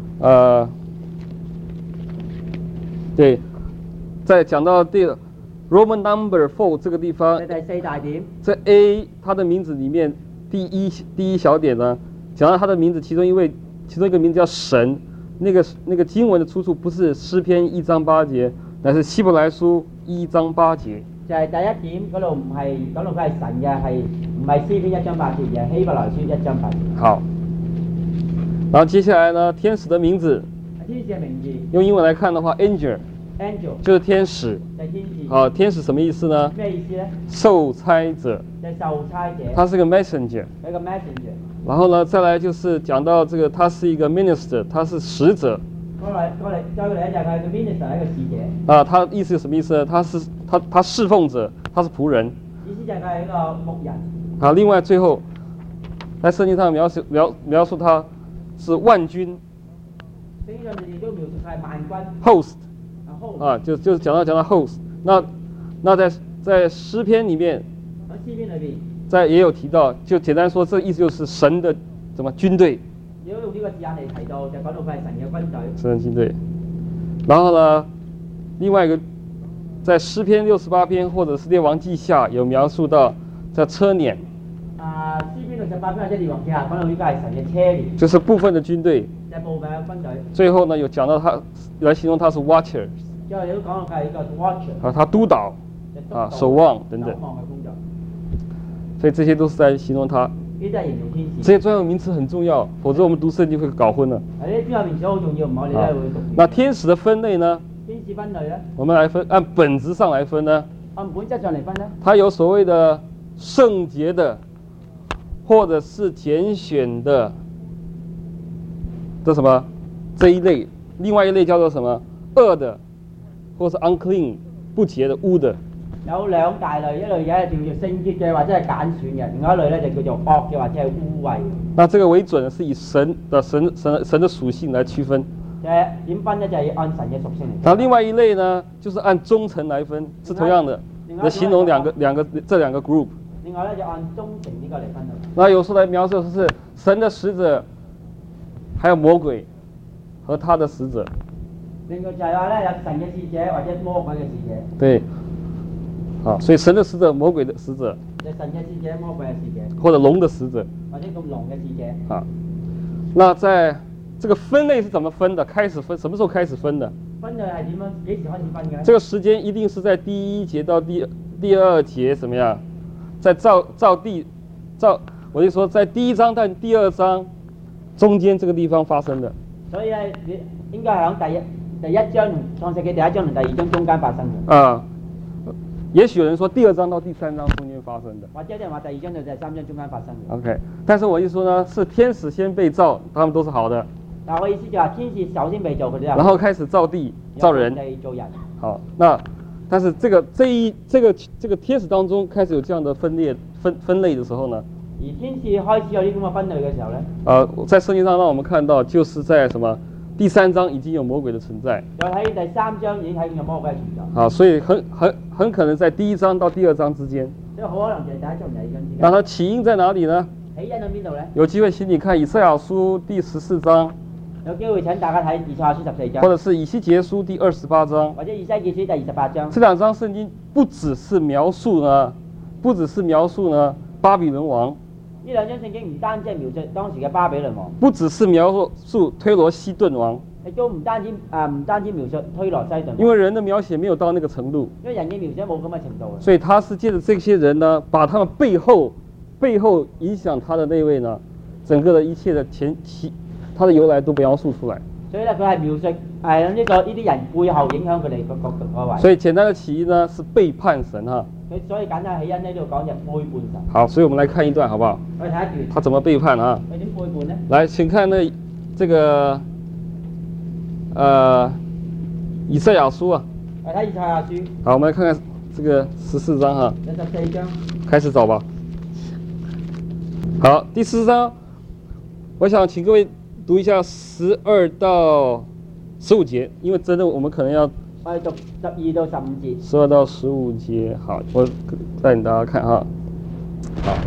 對，在講到Roman number 4這個地方， 第四大點， 在 A 他的名字裡面第一小點呢，講到他的名字，其中一個名字叫神，那個經文的出處不是詩篇1章8節，乃是希伯來書1章8節。 就係第一點嗰度唔係講到佢係神嘅，係唔係詩篇1章8節嘅，希伯來書1章8節。 好，然後接下來呢，天使的名字， 天使嘅名字， 用英文來看的話 ，angel。就是天使。好，天使什麼意思呢？ 咩意思呢？ 受差者。 就受差者。 他是個 messenger。 一個 messenger。 然後呢，再來就是講到這個，他是一個 minister，他是使者。 再嚟就係佢個 minister， 一個使者。 啊，他意思是什麼意思呢？他侍奉者，他是僕人。 意思就係佢係一個牧人。 好，另外最後，在聖經上描述他是萬軍。 聖經上面都描述佢係萬軍。 host。啊，就是講到 host， 那在詩篇裡面， 詩篇裏邊， 在也有提到，就簡單說，這意思就是神的什麼軍隊。 如果用呢個字眼嚟提到，就講到佢係神嘅軍隊。 神的軍隊。然後呢，另外一個，在詩篇68篇或者是列王記下有描述到，在車輦。 詩篇68篇或者列王記下講到呢個係神嘅車輦。 就是部分的軍隊。 就部分嘅軍隊。最後呢，有講到他來形容他是 watcher。 最後你都講到佢係一個 watcher。 他督導，守望等等。所以這些都是在形容他。 呢啲係形容天使。 這些專有名詞很重要，否則我們讀聖經會搞混了。 呢啲專有名詞好重要，唔係我哋都係會讀。 那天使的分類呢？ 天使分類呢？ 我們來分，按本質上來分呢？ 按本質上嚟分呢？ 它有所謂的聖潔的，或者是揀選的什麼這一類，另外一類叫做什麼惡的，或是 unclean 不潔的污的。 有兩大類，一類嘢叫做聖潔嘅或者係揀選嘅，另外一類咧就叫做惡嘅或者係污穢。那這個為準是以神的屬性來區分。 點分呢？就係按神嘅屬性嚟。 那另外一類呢，就是按忠誠來分，是同樣的，來形容這兩個 group。 另外咧就按忠誠呢個嚟分的。 那有時候來描述是神的使者，還有魔鬼和他的使者。 另外就係話咧有神嘅使者或者魔鬼嘅使者。 對。啊，所以神的使者、魔鬼的使者， 就神嘅使者、魔鬼嘅使者， 或者龍的使者， 或者咁龍嘅使者。 啊，那在這個分類是怎麼分的？開始分，什麼時候開始分的？ 分類係點樣？幾時開始分嘅？ 這個時間一定是在第一節到第二節，怎麼樣？在我就說在第一章到第二章中間這個地方發生的。 所以係你應該係喺第一章創世記第一章同第二章中間發生嘅。 啊。也許有人說第2章到第3章中間發生的， 或者有人話第2章到第3章中間發生的。 OK， 但是我意思說呢，是天使先被造，他們都是好的。 但我意思就係天使首先被造，佢哋然後開始造地、造人。 造人。 好，那但是這個天使當中開始有這樣的分類的時候呢？ 而天使開始有啲咁嘅分類嘅時候呢？ 在聖經上讓我們看到，就是在什麼第3章已經有魔鬼的存在。 再睇第3章已經睇見有魔鬼嘅存在。 好，所以很可能在第1章到第2章之間。 所以好可能就係第1章同第2章之間。 那它起因在哪裡呢？ 起因喺邊度咧？ 有機會請你看以賽亞書第14章， 有機會請大家睇以賽亞書14章， 或者是以西結書第28章。 或者以西結書第28章。 這2章聖經不只是描述呢巴比倫王， 呢兩章聖經唔單止係描述當時嘅巴比倫王， 不只是描述推羅西頓王， 亦都唔單止描述推羅西頓王， 因為人的描寫沒有到那個程度， 因為人嘅描寫冇咁嘅程度嘅。 所以他是借着這些人呢，把他們背後影響他的那位呢，整個的一切的他的由來都描述出來。 所以咧，佢係描述呢啲人背後影響佢哋個位。 所以簡單的起因呢是背叛神哈。 所以簡單起因呢度講就背叛神。 好，所以我們來看一段好不好？ 我哋睇一段。 他怎麼背叛啊？ 佢點背叛呢？ 來，請看這個以賽亞書啊。 我睇以賽亞書。 好，我們來看看這個14章哈。 有14章。 開始找吧。好，第14章，我想請各位讀一下12到15節，因為真的我們可能要。 我哋讀12到15節。 12到15節，好，我帶領大家看哈。好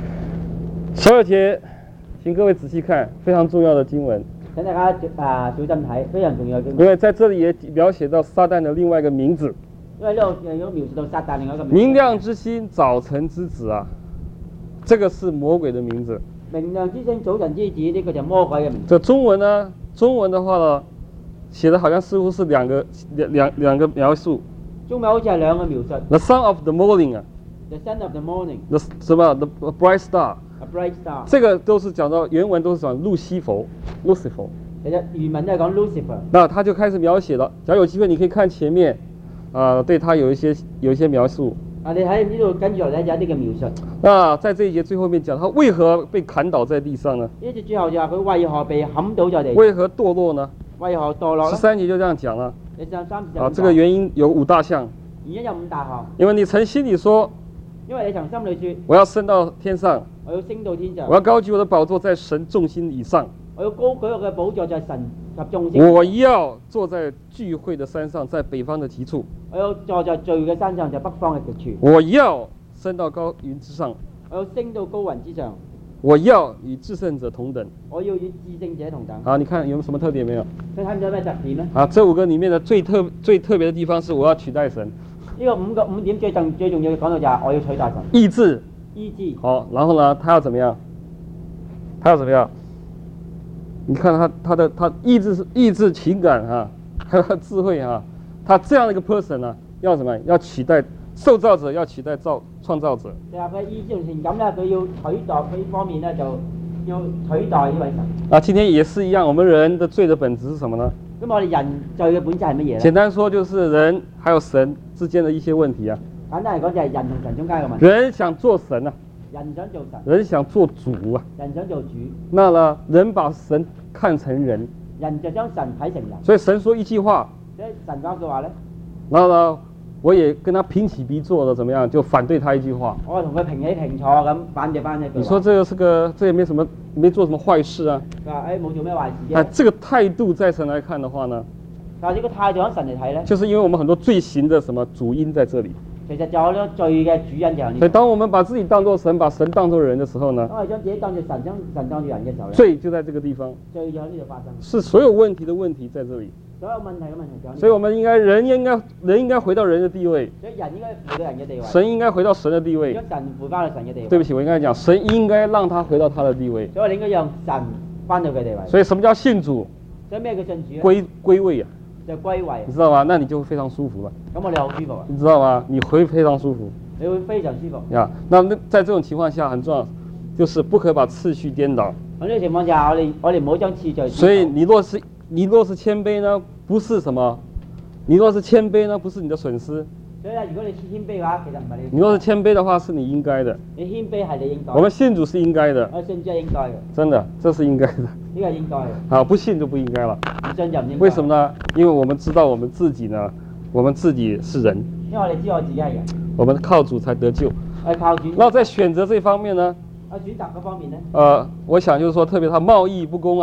，12節，請各位仔細看，非常重要的經文。 請大家小心睇，非常重要嘅經文。 因為在這裡也描寫到撒旦的另外一個名字。 因為呢度有描述到撒旦另外一個名字。 明亮之星，早晨之子啊，這個是魔鬼的名字。 明亮之星，早晨之子，呢個就魔鬼嘅名字。 這中文呢？中文的話呢？寫的好像似乎是兩個描述。 中文好似係兩個描述。 The son of the morning 啊。 The son of the morning。 什麼 ？The bright star。 A bright star。 這個都是講到原文都是講路西弗 ，Lucifer。 其實原文都係講 Lucifer。 那他就開始描寫了。假如有機會，你可以看前面，對他有一些描述。 你睇呢度跟住落嚟有一啲嘅描述。 那在這一節最後面講，他為何被砍倒在地上呢？ 呢節最後就話佢為何被砍倒在地？ 為何墮落呢？ 為何墮落呢 ？13節就這樣講了。 13節啊，這個原因有5大項。 原因有5大項。 因為你曾心裡說， 因為你曾心裡說， 我要升到天上， 我要升到天上， 我要高舉我的寶座在神眾星以上， 我要高舉我嘅寶座在神及眾星。 我要坐在聚會的山上，在北方的極處， 我要坐在聚嘅山上，在北方嘅極處。 我要升到高雲之上， 我要升到高雲之上。 我要與至聖者同等。 我要與至聖者同等。 好，你看有什麼特點沒有？ 你睇唔到咩特點呢？ 啊，這5個裡面的最特別的地方是我要取代神。 呢個5點最重要嘅講到就係我要取代神。 意志。 意志。 好，然後呢，他要怎麼樣？他要怎麼樣？你看他意志情感啊，還有他智慧啊，他這樣的一個 person 啊，要什麼？要取代受造者，要取代創造者。 就係佢意志同情感咧，佢要取代佢呢方面咧，就要取代呢位神。 啊，今天也是一樣，我們人的罪的本質是什麼呢？ 咁我哋人罪嘅本質係乜嘢咧？ 簡單說就是人還有神之間的一些問題啊。 簡單嚟講就係人同神中間嘅問題。 人想做神啊。 人想做神。 人想做主啊。 人想做主。 那呢，人把神看成人。 人就將神睇成人。 所以神說一句話。 所以神講句話咧。 然後呢，我也跟他平起平坐的，怎麼樣？就反對他一句話。 我同佢平起平坐咁反對翻一句話。 你說這也沒做什麼壞事啊？ 佢話冇做咩壞事啫。 啊，這個態度在神來看的話呢？ 但係呢個態度喺神嚟睇咧， 就是因為我們很多罪行的什麼主因在這裡。 其實就有好多罪嘅主因就喺呢度。 所以當我們把自己當作神，把神當作人的時候呢？ 當我哋將自己當作神，將神當作人嘅時候咧， 罪就在這個地方。 罪就喺呢度發生。 是所有問題的問題在這裡。 所有問題嘅問題就喺呢度。 所以我們人應該回到人的地位。 所以人應該回到人嘅地位。 神應該回到神的地位。 將神回翻到神嘅地位。 對不起，我應該講，神應該讓他回到他的地位。 所以我哋應該讓神翻到佢地位。 所以什麼叫信主？ 所以咩叫信主咧？ 歸位啊。 就歸位。 你知道嗎？那你就會非常舒服了。 咁我哋好舒服啊。 你知道嗎？你會非常舒服。 你會非常舒服。 呀，那在這種情況下，很重要，就是不可把次序顛倒。 喺呢個情況下，我哋唔好將次序。 所以你若是謙卑呢，不是什麼？你若是謙卑呢，不是你的損失。 所以咧，如果你謙卑嘅話，其實唔係你。 你若是謙卑的話，是你應該的。 你謙卑係你應該。 我們信主是應該的。 我信主係應該嘅。 真的，這是應該的。 呢個係應該嘅。 好，不信就不應該了。 唔信就唔應該。 為什麼呢？因為我們知道我們自己呢，我們自己是人。 因為我哋知我自己係人。 我們靠主才得救。 靠主。 那在選擇這方面呢？ 選擇嗰方面呢？ 我想就是說，特別他貿易不公啊。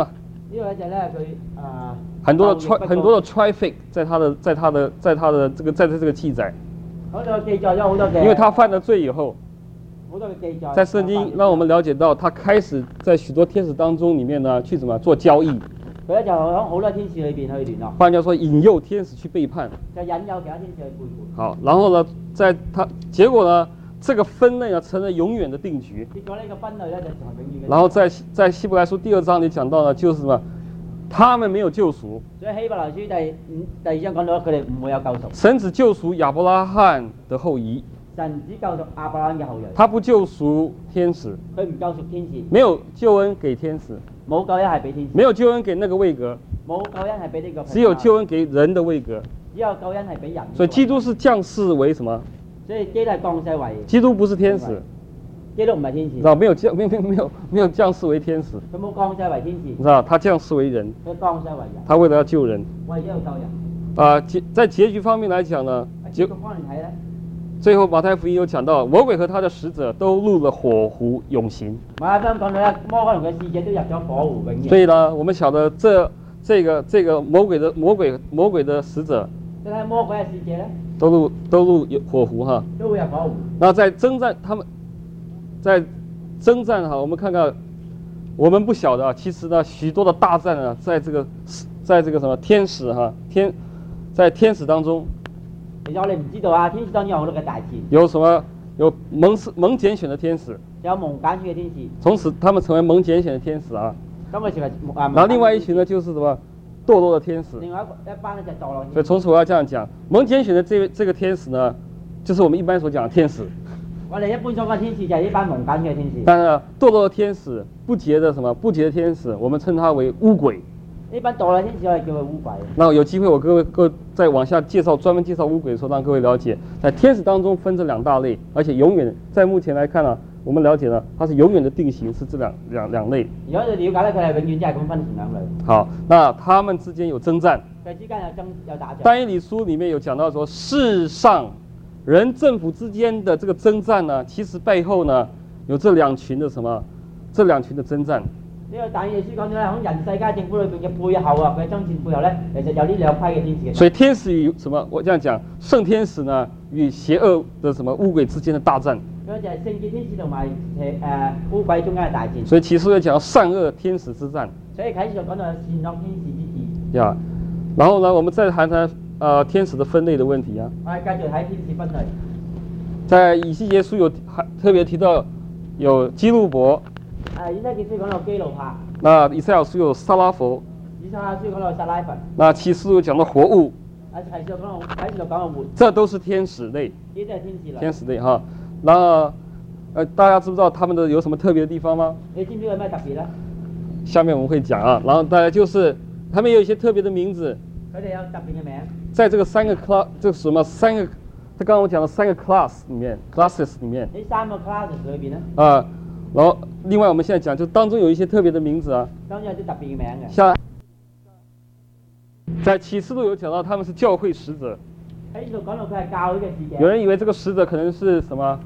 呢個就咧佢很多的貿易不公很多的 traffic 在他的这个記載， 嗰度記載咗好多嘅， 因為他犯了罪以後， 好多嘅記載。 在聖經讓我們了解到，他開始在許多天使當中裡面呢，去怎麼做交易， 佢咧就喺好多天使裏邊去聯絡， 換句話說，引誘天使去背叛。 就引誘其他天使去背叛。 好，然後呢，結果呢，這個分類呢成了永遠的定局。 結果呢個分類咧就成為永遠嘅。 然後在希伯來書第2章裡講到呢，就是什麼，他們沒有救贖。 所以希伯來書第2章講到佢哋唔會有救贖。 神只救贖亞伯拉罕的後裔。 神只救贖亞伯拉罕嘅後裔。 他不救贖天使。 佢唔救贖天使。 沒有救恩給天使。 冇救恩係俾天使。 沒有救恩給那個位格。 冇救恩係俾呢個。 只有救恩給人的位格。 只有救恩係俾人。 所以基督是降世為什麼？ 所以基督係降世為。 基督不是天使。 基督唔係天使。 知道沒有降世為天使。 佢冇降世為天使。 你知道他降世為人。 佢降世為人。 他為了要救人。 為咗要救人。 在結局方面來講呢， 結局方面睇咧。 最後馬太福音有講到，魔鬼和他的使者都入了火湖永刑。 馬太福音講到咧，魔鬼同佢使者都入咗火湖永刑。 所以呢，我們曉得這個魔鬼的使者， 即係魔鬼嘅使者咧， 都入火湖哈。 都會入火湖。 那在征戰，他們在征戰哈，我們看看，我們不曉得啊，其實呢，許多的大戰啊，在這個什麼天使哈在天使當中。 其實我哋唔知道啊，天使當中有好多嘅大戰。 有什麼？有蒙揀選的天使。 有蒙揀選嘅天使。 從此他們成為蒙揀選的天使啊。 咁佢成為然後另外一群呢，就是什麼墮落的天使。 另外一班呢就墮落。 所以從此我要這樣講，蒙揀選的這個天使呢，就是我們一般所講的天使。 我哋一般所講嘅天使就係呢班蒙揀選嘅天使。 但係墮落的天使，不潔的天使，我們稱它為污鬼。 呢班墮落天使我哋叫佢污鬼。 那有機會我各位再往下專門介紹污鬼的時候，讓各位了解，在天使當中分這兩大類，而且永遠在目前來看呢，我們了解呢，它是永遠的定型是這兩類。 如果你了解呢，佢係永遠即係咁分成兩類。 好，那他們之間有征戰。 佢之間有打仗。 但以理書裡面有講到說，世上人政府之間的這個征戰呢，其實背後呢有這兩群的征戰。 呢個但以理書講咗咧，喺人世界政府裏邊嘅背後啊，佢嘅爭戰背後咧，其實有呢兩批嘅天使嘅。 所以天使與什麼？我這樣講，聖天使呢與邪惡的什麼污鬼之間的大戰。 咁就係聖潔天使同埋污鬼中間嘅大戰。 所以啟示錄講善惡天使之戰。 所以啟示錄講到善惡天使之戰。 呀，然後呢，我們再談談天使的分類的問題啊。 我哋繼續睇天使分類。 在以西結書有特別提到有基路伯。 以西結書講到基路伯。 那以賽亞書有撒拉弗。 以賽亞書講到撒拉弗。 那啟示錄講到活物。 啟示錄講到活。 這都是天使類。 呢啲係天使類。 天使類哈，然後大家知不知道他們的有什麼特別的地方嗎？ 你知唔知有咩特別呢？ 下面我們會講啊，然後大家就是他們有一些特別的名字。 佢哋有特別嘅名。 在這個三個 class，這個什麼三個，他剛剛我講的三個 class 裡面 ，classes 裡面。 呢三個 classes 裏邊呢？ 然後另外我們現在講，就當中有一些特別的名字啊。 當中有啲特別嘅名嘅。 像在啟示錄有講到他們是教會使者。 喺呢度講到佢係教會嘅使者。 有人以為這個使者可能是什麼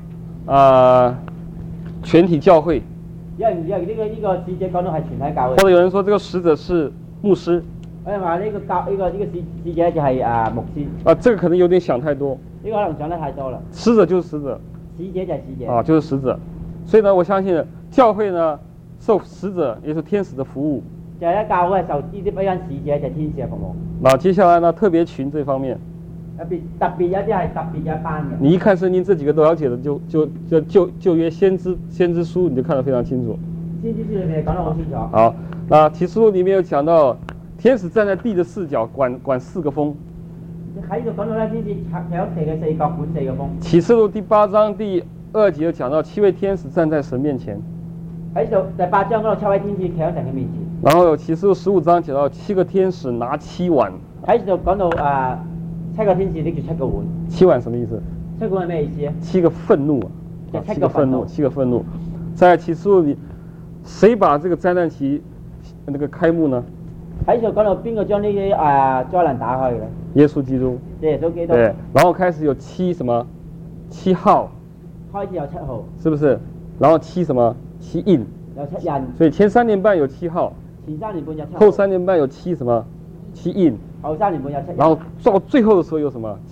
全體教會。 有人以為呢個使者講到係全體教會。 或者有人說這個使者是牧師。 我哋話呢個使者就係牧師。 這個可能有點想太多。 呢個可能想得太多了。 使者就是使者。 使者就係使者。 就是使者。所以呢，我相信教會呢受使者也是天使的服務。 就係咧，教會係受呢啲班使者就係天使嘅服務。 那接下來呢，特別群這方面。 特別有啲係特別嘅一班嘅。 你一看聖經這幾個都了解的，就舊約先知書你就看得非常清楚。 先知書裏面講得好清楚。 好，那啟示錄裡面有講到天使站在地的四角管四個風。 喺呢度講到咧，天使喺地嘅四角管四個風。 啟示錄第8章第2節有講到7位天使站在神面前。 喺度第8章嗰度7位天使企喺神嘅面前。 然後有啟示錄15章講到7個天使拿7碗。 喺度講到7個天使拎住7個碗。 7碗什麼意思 ？7個碗係咩意思啊 ？7個憤怒啊！7個憤怒，7個憤怒。在啟示錄裡，誰把這個災難期那個開幕呢？ 喺度講到邊個將呢啲災難打開嘅咧？ 耶穌基督。 耶穌基督。 對，然後開始有7號。 開始有7號。 是不是？然後7什麼？7印。 有7印。 所以前3年半有7號。 前3年半有7 后3年半有7什么7印， 後3年半有7日， 然后到最后的时候有什麼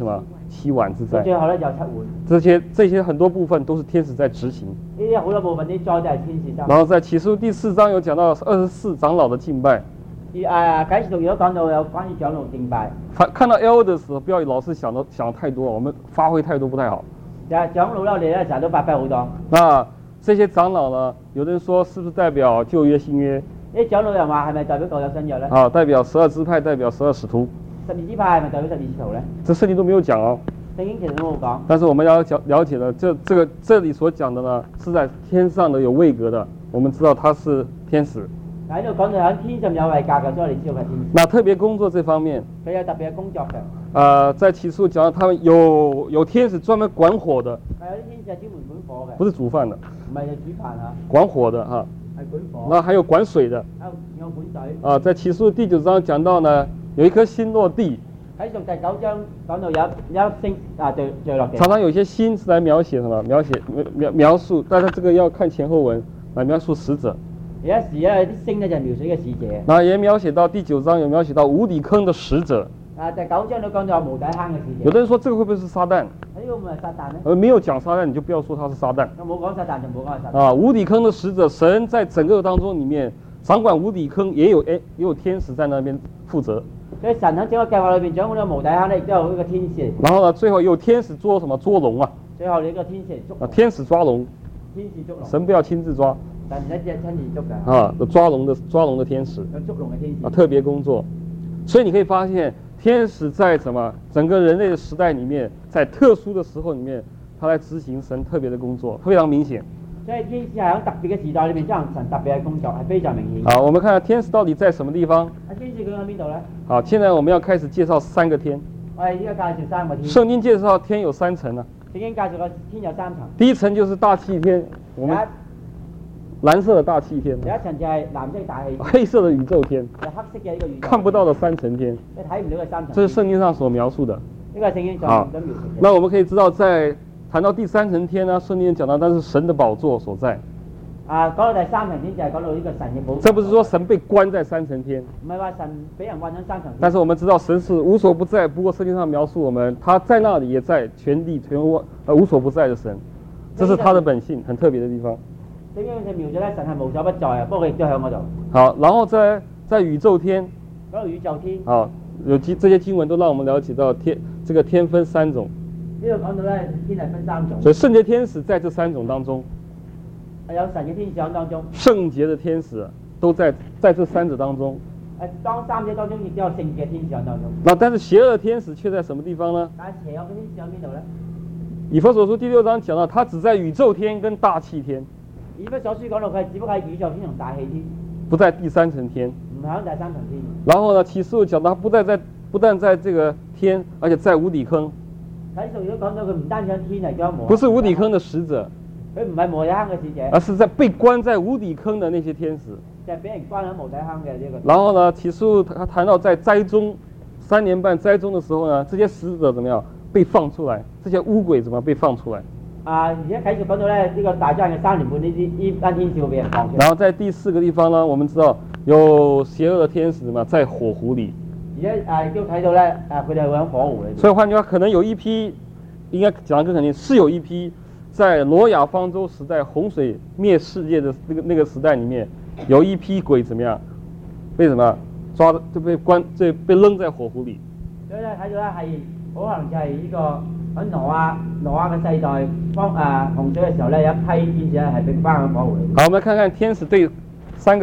7晚之災。 最後咧就7碗。 這些很多部分都是天使在執行。 呢啲好多部分啲災都係天使執。 然後在啟示錄第4章有講到24長老的敬拜。 啟示錄如果講到有關於長老敬拜， 看到 L 的時候，不要老是想得太多，我們發揮太多不太好。 長老咧，我哋咧成日都發揮好多。 那這些長老呢，有人說是不是代表舊約新約？ 啲長老人話係咪代表舊約新約咧？ 啊，代表12支派，代表12使徒。 12支派係咪代表12使徒咧？ 這聖經都沒有講哦。 聖經其實都冇講。 但是我們要了解的，這裡所講的呢，是在天上的有位格的，我們知道他是天使。 喺度講到喺天上有位格嘅，所以我哋知道係天使。 那特別工作這方面， 佢有特別嘅工作嘅。 在啟示錄講到他們有天使專門管火的。 係有啲天使係專門管火嘅。 不是煮飯的。 唔係煮飯啊。 管火的哈。 係管火。 那還有管水的。 有管水。 在啟示錄第9章講到呢，有一顆星落地。 喺從第9章講到有一星墜落地。 常常有些星是來描寫什麼？描述，但是這個要看前後文來描述使者。 有一時咧，啲星咧就係描述嘅使者。 那也描寫到第9章，有描寫到無底坑的使者。 第9章都講到無底坑嘅使者。 有的人說這個會不會是撒旦？ 呢個會唔係撒旦咧？ 沒有講撒旦，你就不要說他是撒旦。 我冇講撒旦就冇講撒旦。 無底坑的使者，神在整個當中裡面掌管無底坑，也有天使在那邊負責。 所以神喺整個計劃裏邊掌管咗無底坑咧，亦都有一個天使。 然後呢，最後有天使捉什麼？捉龍啊！ 最後你個天使捉。 天使抓龍。 天使捉龍。 神不要親自抓。 但唔一隻親自捉㗎。 抓龍的天使。 有捉龍嘅天使。 特別工作。所以你可以發現，天使在整個人類的時代裡面，在特殊的時候裡面，他來執行神特別的工作，非常明顯。 所以天使係喺特別嘅時代裏面執行神特別嘅工作，係非常明顯。 好，我們看下天使到底在什麼地方？ 天使佢喺邊度咧？ 好，現在我們要開始介紹3個天。 我哋依家介紹3個天。 聖經介紹天有3層啊。 聖經介紹個天有3層。 第一層就是大氣天，我們藍色的大氣天。 第一層就係藍色大氣。 黑色的宇宙天。 就黑色嘅呢個宇宙。 看不到的3層天。 你睇唔到嘅3層。 這是聖經上所描述的。 呢個係聖經上所描述嘅。 那我們可以知道，在談到第3層天呢，聖經講到，但是神的寶座所在。 講到第3層天就係講到呢個神嘅寶座。 這不是說神被關在3層天。 唔係話神俾人關咗3層天。 但是我們知道神是無所不在，不過聖經上描述我們，他在那裡也在，全地全無所不在的神，這是他的本性，很特別的地方。 聖經嘅描述咧，神係無所不在啊，不過亦都喺嗰度。 好，然後在宇宙天。 講到宇宙天。 好，這些經文都讓我們了解到這個天分3種。 呢度講到咧，天係分3種。 所以聖潔天使在這3種當中。 有神嘅天使喺當中。 聖潔的天使都在這3者當中。 當3者當中亦都有聖潔嘅天使喺當中。 那但是邪惡的天使卻在什麼地方呢？ 但係邪惡嘅天使喺邊度咧？ 以弗所書第6章講到，他只在宇宙天跟大氣天。 以弗所書講到佢只不過喺宇宙天同大氣天， 不在第3層天。 唔喺第3層天。 然後呢，啟示錄講到，他不但在這個天，而且在無底坑。 啟示錄如果講到佢唔單止喺天嚟，仲有不是無底坑的使者。 佢唔係無底坑嘅使者， 而是在被關在無底坑的那些天使。 就係俾人關喺無底坑嘅呢個。 然後呢，啟示錄他談到在災中3年半災中的時候呢，這些使者怎麼樣被放出來？這些污鬼怎麼被放出來？ 而家啟示講到咧，呢個大災嘅3年半呢班天使會俾人放出來。 然後在第4個地方呢，我們知道有邪惡的天使嘛，在火湖裡。 而家都睇到咧，佢哋會喺火湖裡。 所以換句話，可能有一批，應該講得更肯定，是有一批。在挪亞方舟時代，洪水滅世界的那個時代裡面，有一批鬼怎麼樣？被什麼抓的就被關，就被扔在火湖裡。 所以咧睇到咧係可能就係呢個喺挪亞嘅世代洪水嘅時候咧，有一批天使咧係被關喺火湖裡。 好，我們來看看天使對三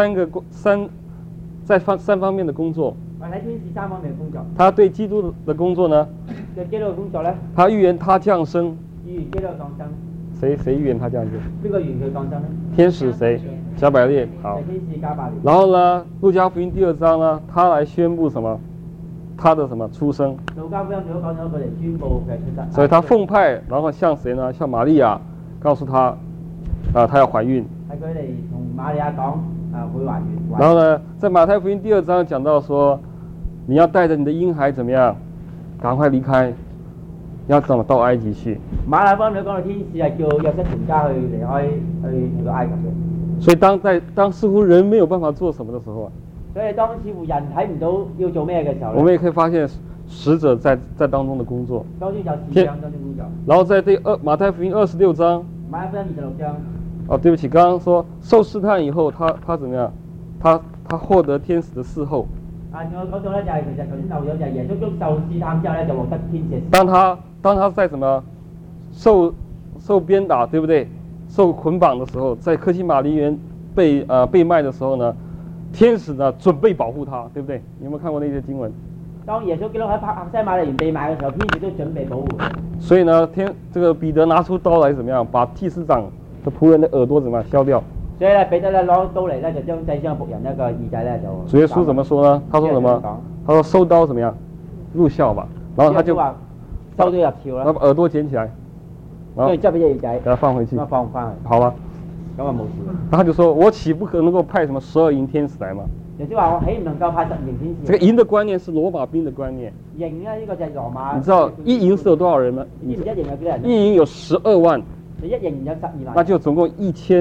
方面的工作。 我睇天使3方面嘅工作。 他對基督的工作呢？ 對基督嘅工作咧？ 他預言他降生。 預言基督降生。 誰預言他降生？ 邊個預言佢降生呢？ 天使誰？加百列。好。 天使加百列。 然後呢，路加福音第2章呢，他來宣布什麼？他的什麼出生？ 路加福音如果講咗佢嚟宣布佢出生。 所以他奉派，然後向誰呢？向瑪利亞，告訴他，他要懷孕。 係佢哋同瑪利亞講，會懷孕。 然後呢，在馬太福音第2章講到說，你要帶着你的嬰孩怎麼樣？趕快離開。要怎麼到埃及去？ 馬太福音講到天使係叫約瑟全家去離開去到埃及嘅。 所以当似乎人没有办法做什么的时候啊， 所以當似乎人睇唔到要做咩嘅時候我們也可以發現使者在當中的工作。 當中就使者當中工作。 然後在馬太福音26章， 馬太福音26章。 哦，對不起，剛剛說受試探以後，他怎麼樣？他獲得天使的侍候。 我講到咧就係其實頭先漏咗就係耶穌基督受試探之後咧就獲得天使。 當他在什麼受鞭打，對不對？受捆綁的時候，在客西馬尼園被賣的時候呢，天使呢準備保護他，對不對？你有沒有看過那些經文？ 當耶穌基督喺客西馬尼園被賣嘅時候，天使都準備保護佢。 所以呢，這個彼得拿出刀來怎麼樣？把祭司長的僕人的耳朵怎麼樣削掉？ 所以咧，彼得咧攞刀嚟咧就將祭司嘅僕人一個耳仔咧就。 主耶穌怎麼說呢？他說什麼？他說收刀怎麼樣？入鞘吧。然後他就話收刀入鞘啦。 把耳朵撿起來，然後執起隻耳仔， 給他放回去。 放翻去。 好吧。 咁啊冇事。 他就說：我豈不可能夠派什麼12營天使來嗎？ 耶穌話：我豈唔能夠派12營天使？ 這個營的觀念是羅馬兵的觀念。 營呢個就係羅馬。 你知道一營是有多少人嗎？ 知唔知一營有幾多人？ 一營有12萬。 一營有12萬。 那就總共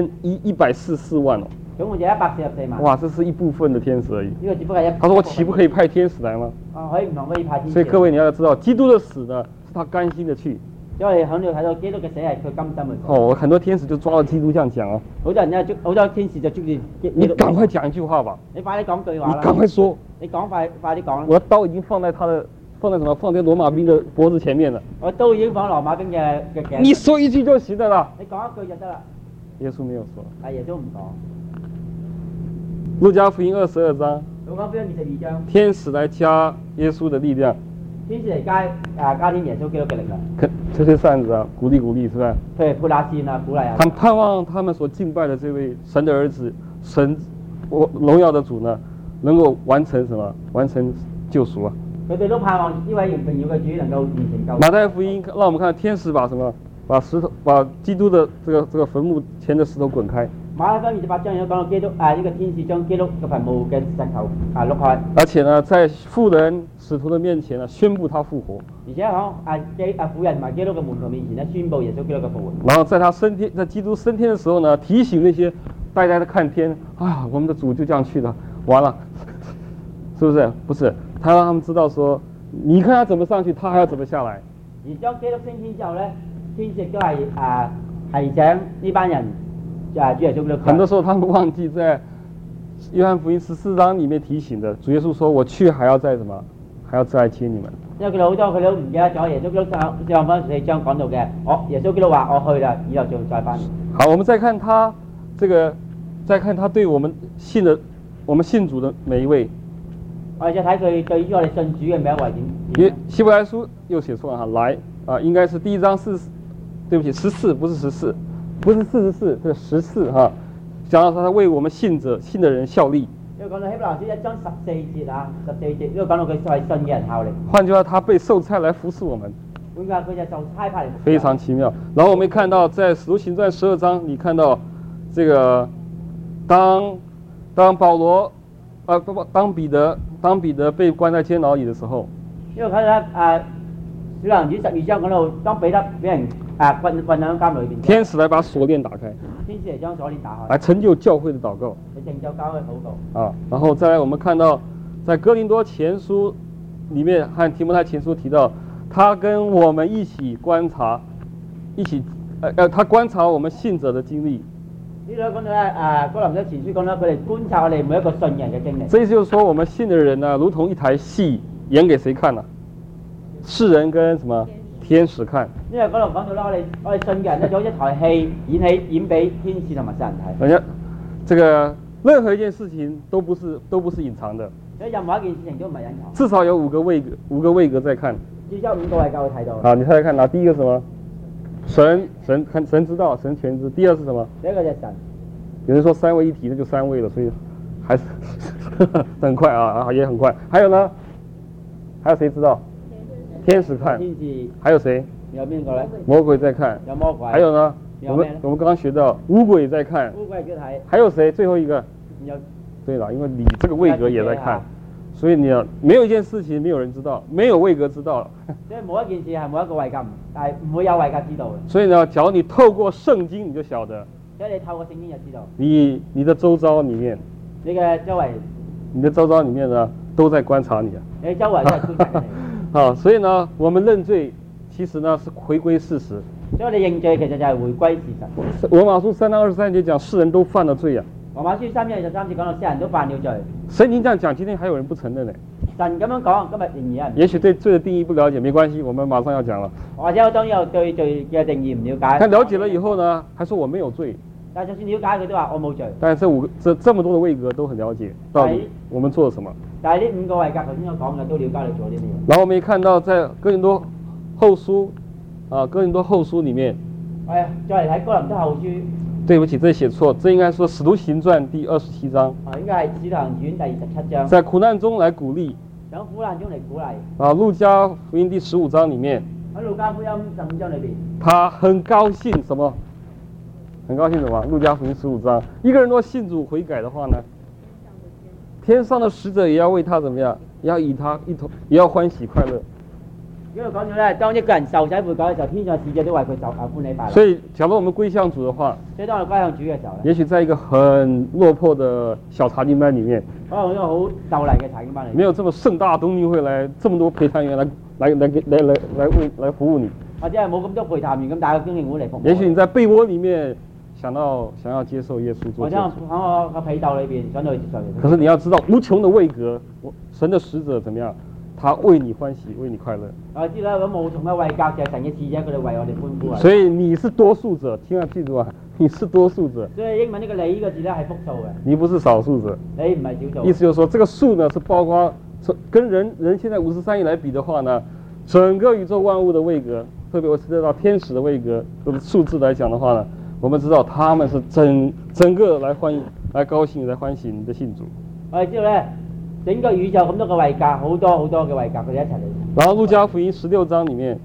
144萬哦。 總共就144萬。 哇，這是一部分的天使而已。 呢個只不過係一。 他說：我豈不可以派天使來嗎？ 可以派天使。 所以各位你要知道，基督的死呢，是他甘心的去。 因為喺度睇到基督嘅死係佢甘心嘅。 哦，很多天使就抓到基督這樣講啊。 好多人咧好多天使就捉住。 你趕快講一句話吧。 你快啲講句話啦。 你趕快說。 你快啲講啦。 我的刀已經放在放在羅馬兵的脖子前面了。 我刀已經放羅馬兵嘅頸。 你說一句就行的啦。 你講一句就得啦。 耶穌沒有說。 耶穌唔講。 路加福音22章。 路加福音22章。 天使來加耶穌的力量。 天使嚟加添耶穌基督嘅力量。 吹吹扇子啊，鼓勵鼓勵，是吧？ 對，潑下線啊，鼓勵啊。 他們盼望他們所敬拜的這位神的兒子，神榮耀的主呢，能夠完成什麼？完成救贖啊！ 佢哋都盼望呢位榮耀嘅主能夠完成救贖。 馬太福音讓我們看天使把什麼？把基督的這個墳墓前的石頭滾開。馬太福音 28章有講到基督呢個天使將基督嘅墳墓嘅石頭碌開。 而且呢，在婦人使徒的面前呢，宣布他復活。 而且喺婦人同埋基督嘅門徒面前呢，宣布耶穌基督嘅復活。 然後在基督升天的時候呢，提醒那些呆呆的看天啊，我們的主就這樣去了，完了，是不是？不是，他讓他們知道說，你看他怎麼上去，他還要怎麼下來。 而將基督升天之後呢，天使都係提醒呢班人。主耶穌基督。 很多時候他們忘記在約翰福音14章裏面提醒的，主耶穌說：我去還要再什麼？還要再來接你們。 因為佢哋好多佢都唔記得咗耶穌基督上翻4章講到嘅，耶穌基督話我去啦，以後再翻嚟。 好，我們再看他再看他對我們信主的每一位。 我哋再睇佢對於我哋信主嘅每一位點。 希伯來書又寫錯了哈，來應該是第1章對不起14，不是14。不是44，是14哈。講到他為我們信的人效力。 因為講到希伯來書1章14節啊，14節，因為講到佢為信嘅人效力。 換句話，他被受差來服侍我們。 換句話，佢就受差派嚟。 非常奇妙。然後我們看到在使徒行傳12章，你看到這個當保羅當彼得被關在監牢裏的時候。 因為睇到使徒行傳12章講到當彼得俾人困喺監裏邊。 天使來把鎖鏈打開。 天使嚟將鎖鏈打開。 來成就教會的禱告。 嚟成就教會禱告。 然後再來我們看到，在哥林多前書裡面和提摩太前書提到，他跟我們一起觀察，他觀察我們信者的經歷。 呢度講到咧哥林多前書講到佢哋觀察我哋每一個信人嘅經歷。 這就是說，我們信的人呢，如同一台戲，演給誰看呢？世人跟什麼？天使看。 因為嗰度講到啦，我哋信嘅人咧，就好似一台戲演俾天使同埋世人睇。 人家這個任何一件事情都不是隱藏的。 所以任何一件事情都唔係隱藏。 至少有5個位格在看。 至少5個位格會睇到。 你猜看，第一個什麼？神知道，神全知。第二是什麼？ 第一個就係神。 有人說3位一體，那就3位了，所以還是很快也很快。還有呢？還有誰知道？天使看。天使。還有誰？ 有邊個呢？ 魔鬼在看。 有魔鬼。 還有呢？我們剛剛學到污鬼在看。 污鬼在睇。 還有誰？最後一個。 有。 對了，因為你這個位格也在看，所以你沒有一件事情沒有人知道，沒有位格知道了。 所以冇一件事係冇一個位格，但係唔會有位格知道嘅。 所以呢，假如你透過聖經，你就曉得所以你透過聖經就知道， 你的周遭里面， 你嘅周圍， 你的周遭里面呢都在觀察你啊。 你周圍都係觀察緊你。 啊，所以呢，我們認罪其實呢是回歸事實。 所以你認罪其實就係回歸事實。 羅馬書3章23節講世人都犯了罪啊。 羅馬書3章23節講到世人都犯了罪。 聖經這樣講，今天還有人不承認呢。 神咁樣講，今日仍然有人。 也許對罪的定義不了解，沒關係，我們馬上要講了。 或者我當然有對罪嘅定義唔了解。 他了解了以後呢，還說我沒有罪。 但係就算了解佢都話我冇罪。 但是這麼多的位格都很了解，到底我們做了什麼？ 但係呢5個位格頭先我講嘅都了解你做啲乜嘢。 然後我們也看到在哥林多後書哥林多後書裡面， 再嚟睇哥林多後書。 對不起，這寫錯，這應該說使徒行傳第27章。 應該係使徒行傳第27章。 在苦難中來鼓勵。 喺苦難中嚟鼓勵。 路加福音第15章裡面。 喺路加福音15章裏邊。 他很高興什麼？很高興什麼？路加福音15章，一個人若信主悔改的話呢，天上的使者也要為他怎麼樣？也要與他一同，也要歡喜快樂。 呢度講到咧，當一個人受洗悔改嘅時候，天上使者都為佢歡喜快樂。 所以，假如我們歸向主的話， 所以當我哋歸向主嘅時候咧， 也許在一個很落魄的小查經班裡面， 可能一個好鬥麗嘅查經班裡面， 沒有這麼盛大的冬令會來，這麼多陪談員來服務你。 或者係冇咁多陪談員咁大嘅經營會嚟服務。 也許你在被窩裡面想要接受耶穌做救主。 或者喺我個被竇裏邊想到去接受耶穌。 可是你要知道，無窮的位格，神的使者怎麼樣？他為你歡喜，為你快樂。 我知啦，咁無窮嘅位格就係神嘅使者，佢哋為我哋歡呼啊。 所以你是多數者，聽下記住啊，你是多數者。 所以英文呢個你呢個字咧係複數嘅。 你不是少數者。 你唔係少數。 意思就是說，這個數呢是包括跟人現在53億來比的話呢，整個宇宙萬物的位格，特別我是到天使的位格，這個數字來講的話呢，我們知道他們是整個來歡迎、來高興、來歡喜你的信主。 我哋知道咧。整個宇宙咁多個位格，好多嘅位格，佢哋一齊嚟。 然後路加福音16章裡面，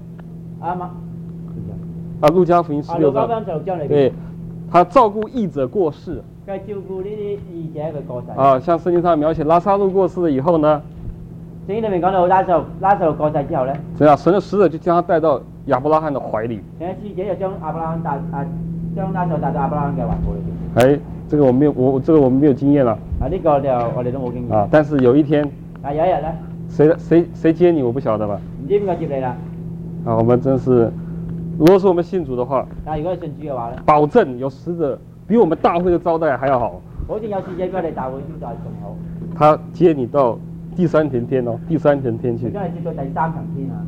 路加福音16章，對，他照顧義者過世， 佢照顧呢啲義者佢過世。 像聖經上描寫拉撒路過世了以後呢， 聖經裡面講到拉撒路過世之後咧， 怎樣？神的使者就將他帶到亞伯拉罕的懷裡。 神嘅使者就將拉撒路帶到亞伯拉罕嘅懷抱裏邊。 這個我們沒有經驗了。 呢個我哋都冇經驗。 但是有一天。 有一日咧。 誰接你？我不曉得吧。 唔知邊個接你啦。 我們真是，如果是我們信主的話。 但係如果你信主嘅話咧。 保證有使者比我們大會的招待還要好。 保證有使者比我哋大會招待仲好。 他接你到第3層天哦，第3層天去。 將你接到第3層天啊。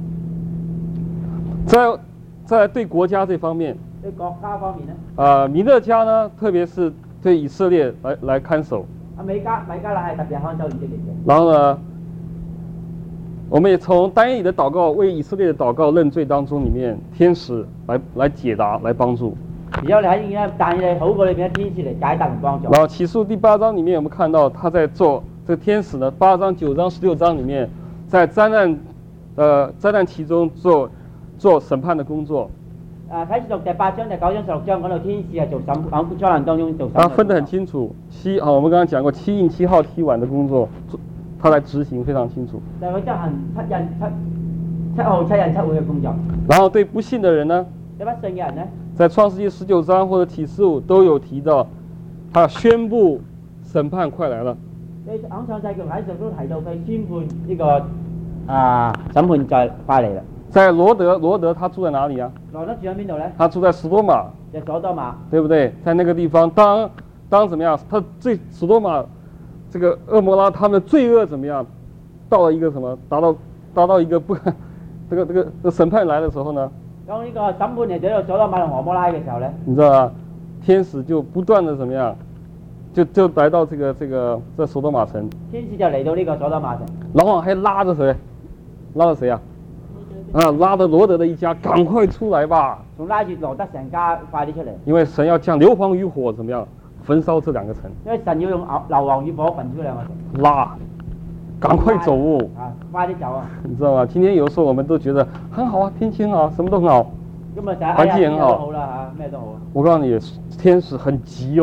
在對國家這方面。 對國家方面呢。 米勒加呢，特別是對以色列來看守。 米迦勒係特別看守以色列嘅。 然後呢，我們也從但以理的禱告為以色列的禱告認罪當中裡面，天使來解答來幫助。 然後你喺呢但以理禱告裏邊，天使嚟解答同幫助。 然後啟示第8章裡面，我們看到他在做這個天使呢，8章、9章、16章裡面，在災難期中做審判的工作。 啟示錄第8章、第9章、16章講到天使係做災難當中做審判。 他分得很清楚，我們剛剛講過7印7號踢碗的工作，他來執行非常清楚。 就佢執行7號7印7會嘅工作。 然後對不信的人呢？ 對不信嘅人呢？在創世記19章或者啟示錄都有提到，他宣布審判快來了。 你喺創世記喺度都提到佢宣判呢個審判就快嚟啦。 在羅德他住在哪裡啊？ 羅德住喺邊度呢？ 他住在索多瑪。 在索多瑪， 對不對？在那個地方，當怎麼樣？他索多瑪這個蛾摩拉他們的罪惡怎麼樣？到了一個什麼？達到一個不，這個審判來的時候呢？ 當呢個審判嚟到索多瑪同蛾摩拉嘅時候呢？ 你知道吧？天使就不斷的怎麼樣？就來到這索多瑪城。天使就嚟到呢個索多瑪城，然後還拉着誰？拉着誰啊？拉着羅德的一家，趕快出來吧！ 仲拉住羅德成家快啲出嚟。 因為神要將硫磺與火怎麼樣焚燒這兩個城？ 因為神要用硫磺與火焚燒兩個城。 拉，趕快走！ 快啲走啊！ 你知道嗎？今天有時候我們都覺得很好啊，天氣很好，什麼都很好， 咁啊， 環境很好， 好啦嚇，咩都好。 我告訴你，天使很急哦。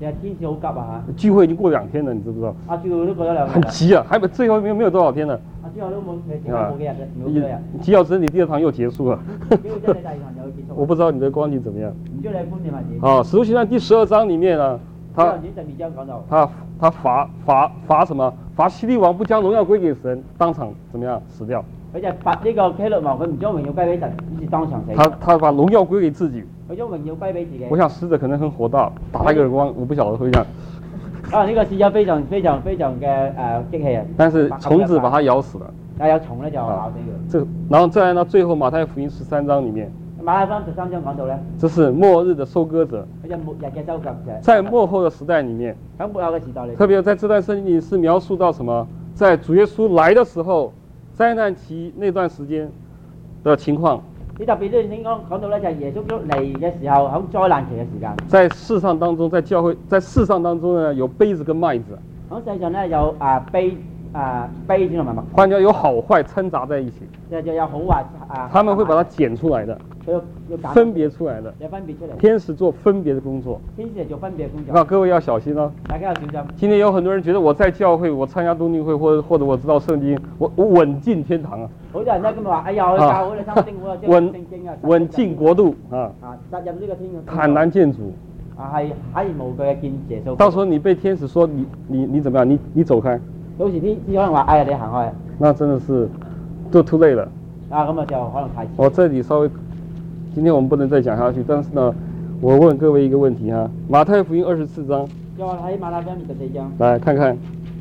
其實天使好急啊聚會已經過2天了，你知不知道？ 嚇！阿朱都過咗2日。 很急啊，還沒最後沒有多少天呢。 之後都冇冇幾日啫，冇幾多日。 吉耀真，你第2堂又結束了。 基本真係第2堂就結束。 我不知道你的光景怎麼樣。 唔知你觀點係點？ 啊，《使徒行傳》第12章裡面啊，他罰什麼？罰希律王不將榮耀歸給神，當場怎麼樣死掉？ 佢就罰呢個希律王，佢唔將榮耀歸俾神，於是當場死。 他把榮耀歸給自己。 佢將榮耀歸俾自己。 我想使者可能很火大，打他一個耳光，我不曉得會這樣。 啊，呢個使者非常嘅激氣啊！ 但是蟲子把他咬死了。 但有蟲咧就咬死佢。 然後再來呢，最後馬太福音13章裡面。 馬太福音13章講到咧， 這是末日的收割者。 佢就末日嘅收割者。 在末後的時代裡面， 喺末後嘅時代裡， 特別在這段聖經裡是描述到什麼？在主耶穌來的時候，災難期那段時間的情況。 你特別都先講到咧，就係耶穌基督嚟嘅時候，喺災難期嘅時間。 在世上當中，在教會，在世上當中呢，有稗子跟麥子。 喺世上咧有稗子同埋麥。 換句話有好壞摻雜在一起。 就有好壞他們會把它揀出來的。分別出來的，天使做分別的工作。 天使做分別的工作。 那各位要小心哦。 大家要小心。 今天有很多人覺得我在教會，我參加冬令會，或者我知道聖經，我穩進天堂啊。 好多人咧咁話，哎呀，我去教會你參聖會啊，即係聖經啊。 穩進國度啊。 踏入呢個天堂。 坦然見主。 係坦然無懼嘅見耶穌。 到時候你被天使說你怎麼樣？你走開。 到時天使可能話，哎呀，你行開。 那真的是都 too late 了。 啊，咁啊就可能太遲。 我這裡稍微。今天我們不能再講下去，但是呢，我問各位一個問題哈，馬太福音24章， 就喺馬太福音24章， 來看看，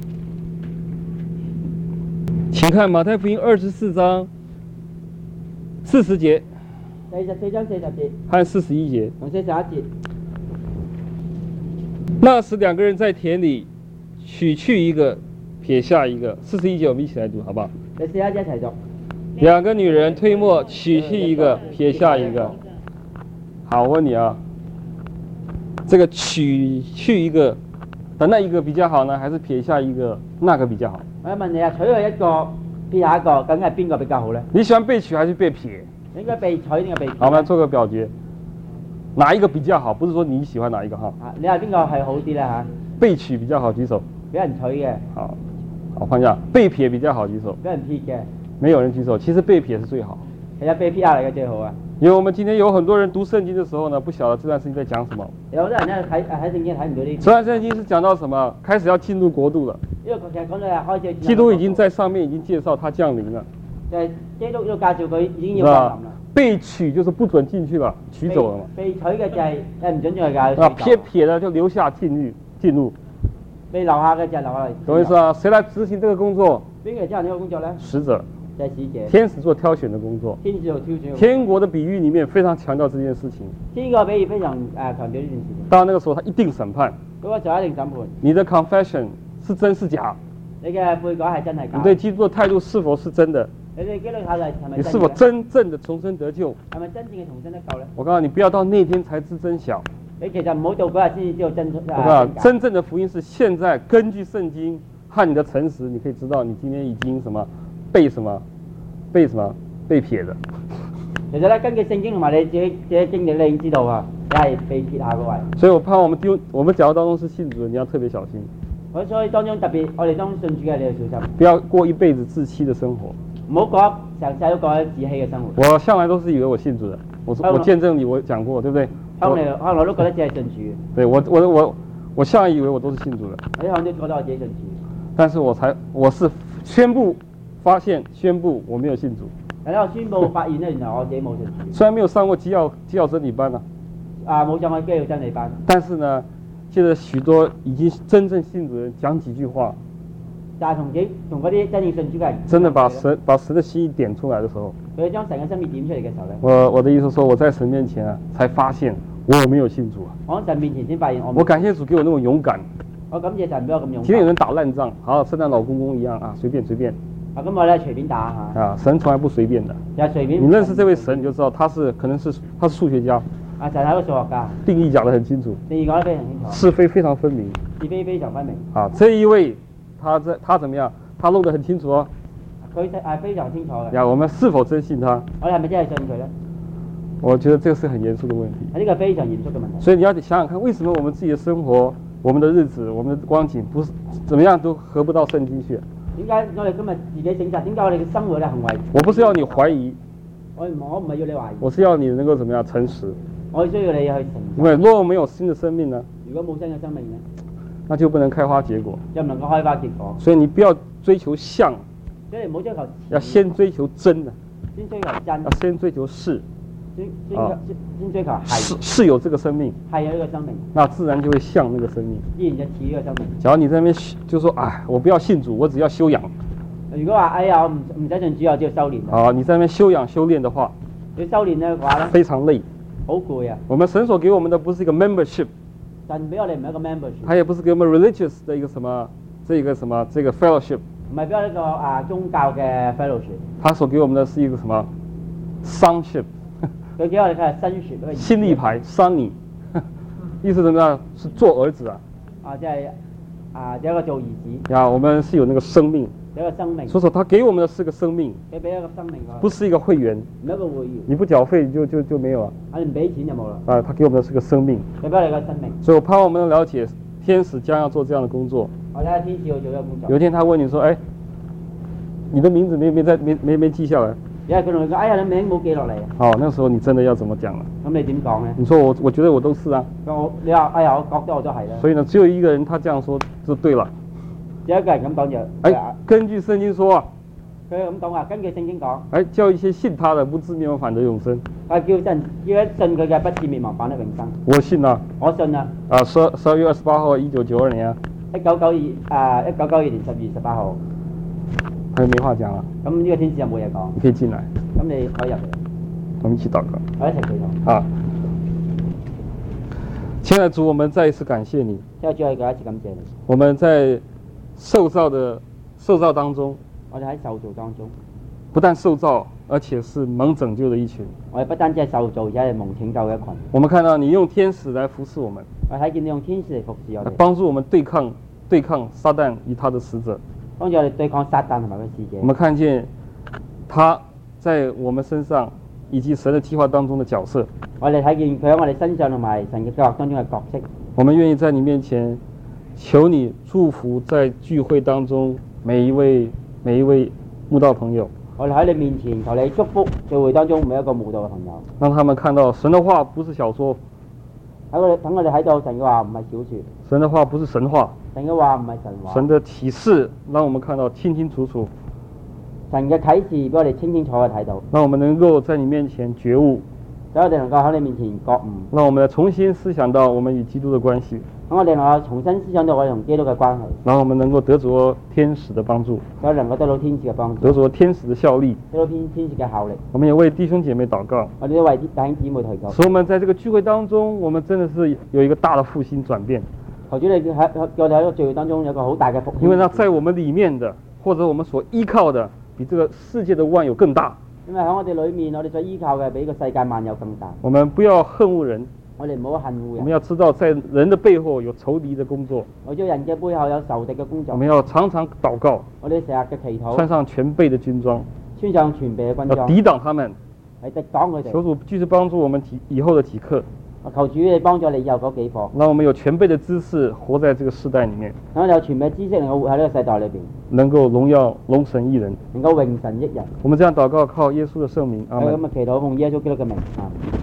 請看馬太福音24章40節， 第14章40節， 和41節， 同41節。 那時2個人在田裡，取去一個，撇下一個。41節我們一起來讀，好不好？ 第41節一齊讀。 2個女人推磨，取去一個，撇下一個。好，我問你啊，這個取去一個的那一個比較好呢，還是撇下一個那個比較好？ 我問你啊，取去一個，撇下一個，究竟係邊個比較好呢？ 你喜歡被取還是被撇？ 應該被取定係被撇？ 好，我們做個表決，哪一個比較好？不是說你喜歡哪一個哈。 你話邊個係好啲呢嚇？ 被取比較好，舉手。 俾人取嘅。 好，換下，被撇比較好，舉手。 俾人撇嘅。 沒有人舉手，其實被撇是最好。 其實被撇下嚟嘅最好啊。 因為我們今天有很多人讀聖經的時候呢，不曉得這段聖經在講什麼。 有好多人咧睇聖經睇唔到呢。 這段聖經是講到什麼？開始要進入國度了。 呢個其實講到係開始。 基督已經在上面已經介紹他降臨了。 就係基督要介紹佢已經要降臨啦。 被取就是不准進去了，取走了嘛。 被取嘅就係唔准進去㗎。 啊，撇的就留下進入。 被留下嘅就留下嚟。 懂意思啊？誰來執行這個工作？ 邊個執行呢個工作咧？ 使者。 就係使者。 天使做挑選的工作。 天使做挑選。 天國的比喻裡面非常強調這件事情。 天國比喻非常強調呢件事情。 到那個時候，他一定審判。 嗰個時候一定審判。 你的 confession 是真是假？ 你嘅悔改係真係假？ 你對基督的態度是否是真的？ 你對基督態度係咪真？ 你是否真正的重生得救？ 係咪真正嘅重生得救咧？ 我告訴你，不要到那天才知真曉。 你其實唔好到嗰日先至知道真。 我告訴你，真正的福音是現在根據聖經和你的誠實，你可以知道你今天已經被撇的。 其實咧，根據聖經同埋你自己經歷，你已經知道啊，你係被撇下嗰位。 所以我盼望我們假如當中是信主的，你要特別小心。 所以當中特別，我哋當信主嘅你要小心。 不要過一輩子自欺的生活。 唔好過成世都過自欺嘅生活。 我向來都是以為我信主的，我見證你，我講過，對不對？ 後來都覺得自己係信主嘅。 對，我向來以為我都是信主的。 我一向都覺得我自己信主。 但是我是宣布我沒有信主。 然後我宣布發現咧，原來我自己冇信主。 雖然沒有上過基要真理班啊。 冇上過基要真理班。 但是呢，現在許多已經真正信主的人講幾句話。 但係同嗰啲真正信主嘅人。 真的把神的心意點出來的時候。 佢將神嘅心意點出嚟嘅時候咧。 我的意思說，我在神面前啊，才發現我沒有信主啊。 我喺神面前先發現我。 我感謝主給我那麼勇敢。 我感謝神俾我咁勇敢。 今天有人打爛仗，好像聖誕老公公一樣啊，隨便。 咁我咧隨便打下。 啊，神從來不隨便的。 又隨便。 你認識這位神，你就知道他是數學家。 神係一個數學家。 定義講得很清楚。 定義講得非常清楚。 是非非常分明。 是非非常分明。 啊，這一位他怎麼樣？他弄得很清楚哦。 佢係非常清楚嘅。 呀，我們是否真信他？ 我哋係咪真係信佢咧？ 我覺得這個是很嚴肅的問題。 呢個非常嚴肅嘅問題。 所以你要想想看，為什麼我們自己的生活我們的日子，我們的光景，不是怎麼樣都合不到聖經去。 點解我哋今日自己省察？點解我哋嘅生活嘅行為？ 我不是要你懷疑， 我唔係要你懷疑， 我是要你能夠怎麼樣誠實。 我需要你去誠實。 因為若沒有新的生命呢， 如果冇新嘅生命咧， 那就不能開花結果。 就唔能夠開花結果。 所以你不要追求像， 所以唔好追求似， 要先追求真的， 先追求真， 要先追求是， 先追求係， 是有這個生命， 係有呢個生命， 那自然就會像那個生命。 自然就似呢個生命。 假如你在那邊就說，哎，我不要信主，我只要修養。 如果話哎呀，我唔使信主，我只要修練。 啊，你在那邊修養修煉的話， 要修練嘅話咧， 非常累， 好攰啊！ 我們神所給我們的不是一個 membership， 神俾我哋唔係一個 membership， 它也不是給我們 religious 的一個什麼這個 fellowship， 唔係俾我一個宗教嘅 fellowship， 它所給我們的是一個什麼 sonship， 佢俾我哋嘅係新血嗰個新立牌 sonny， 意思怎麼樣？是做兒子啊。 即係有一個做兒子， 呀，我們是有那個生命， 有一個生命， 所以說他給我們的是個生命， 佢俾一個生命我， 不是一個會員， 唔係一個會員， 你不繳費就沒有了。 我哋唔俾錢就冇啦。 啊，他給我們的是個生命， 佢俾我哋個生命。 所以我盼望我們能了解天使將要做這樣的工作。 我睇下天使要做呢個工作。 有一天他問你說，哎，你的名字沒記下來。 因為佢同你講，哎呀，你名冇記落嚟。 好，那時候你真的要怎麼講了？ 咁你點講咧？ 你說我覺得我都是啊。 你話哎呀，我覺得我都係啦。 所以呢，只有一個人他這樣說就對了。 有一個人咁講就， 哎，根據聖經說啊， 佢咁講啊，根據聖經講， 哎，叫一些信他的不至滅亡反得永生。 叫一信佢嘅不至滅亡反得永生。 我信啊。 我信啊。 啊，12月28號1992年啊。 1992年12月18號。 他就沒話講了。 咁呢個天使就冇嘢講。 你可以進來。 咁你可以入嚟。 我們一起禱告。 我一齊祈禱。 啊，親愛的主，我們再一次感謝你。 親愛的主，我哋再一次感謝你。 我們在受造當中， 我哋喺受造當中， 不但受造，而且是蒙拯救的一群。 我哋不單止係受造，而且係蒙拯救嘅一群。 我們看到你用天使來服侍我們。 我睇見你用天使嚟服侍我哋， 幫助我們對抗撒旦與他的使者。 幫助我哋對抗撒旦同埋佢使者。 我們看見他在我們身上以及神的計劃當中的角色。 我哋睇見佢喺我哋身上同埋神嘅計劃當中嘅角色。 我們願意在你面前求你祝福在聚會當中每一位慕道朋友。 我哋喺你面前求你祝福聚會當中每一個慕道嘅朋友， 讓他們看到神的話不是小說。 等我哋睇到神嘅話唔係小說， 神的話不是神話， 神嘅話唔係神話， 神的啟示讓我們看到清清楚楚， 神嘅啟示俾我哋清清楚楚睇到， 讓我們能夠在你面前覺悟， 使我哋能夠喺你面前覺悟， 讓我們重新思想到我們與基督的關係， 等我哋能夠重新思想到我哋同基督嘅關係， 然後我們能夠得着天使的幫助， 使我哋能夠得到天使嘅幫助， 得着天使的效力， 得到天使嘅效力。 我們也為弟兄姐妹禱告， 我哋都為弟兄姊妹禱告， 使我們在這個聚會當中，我們真的是有一個大的復興轉變。 求主你喺我哋喺個聚會當中有一個好大嘅復興， 因為呢，在我們裏面的或者我們所依靠的，比這個世界的萬有更大。 因為喺我哋裏面，我哋所依靠嘅比個世界萬有更大。 我們不要恨惡人， 我哋唔好恨惡人。 我們要知道在人的背後有仇敵的工作。 我知道人嘅背後有仇敵嘅工作。 我們要常常禱告， 我哋成日嘅祈禱， 穿上全備的軍裝， 穿上全備嘅軍裝， 要抵擋他們， 係敵擋佢哋。 求主繼續幫助我們以後的幾課。 求主你幫助你以後嗰幾課， 讓我們有全備的知識活在這個世代裡面， 等我哋有全備的知識能夠活喺呢個世代裏邊， 能夠榮神益人， 能夠榮神益人。 我們這樣禱告，靠耶穌的聖名，阿們。 咁啊，祈禱奉耶穌基督嘅名啊。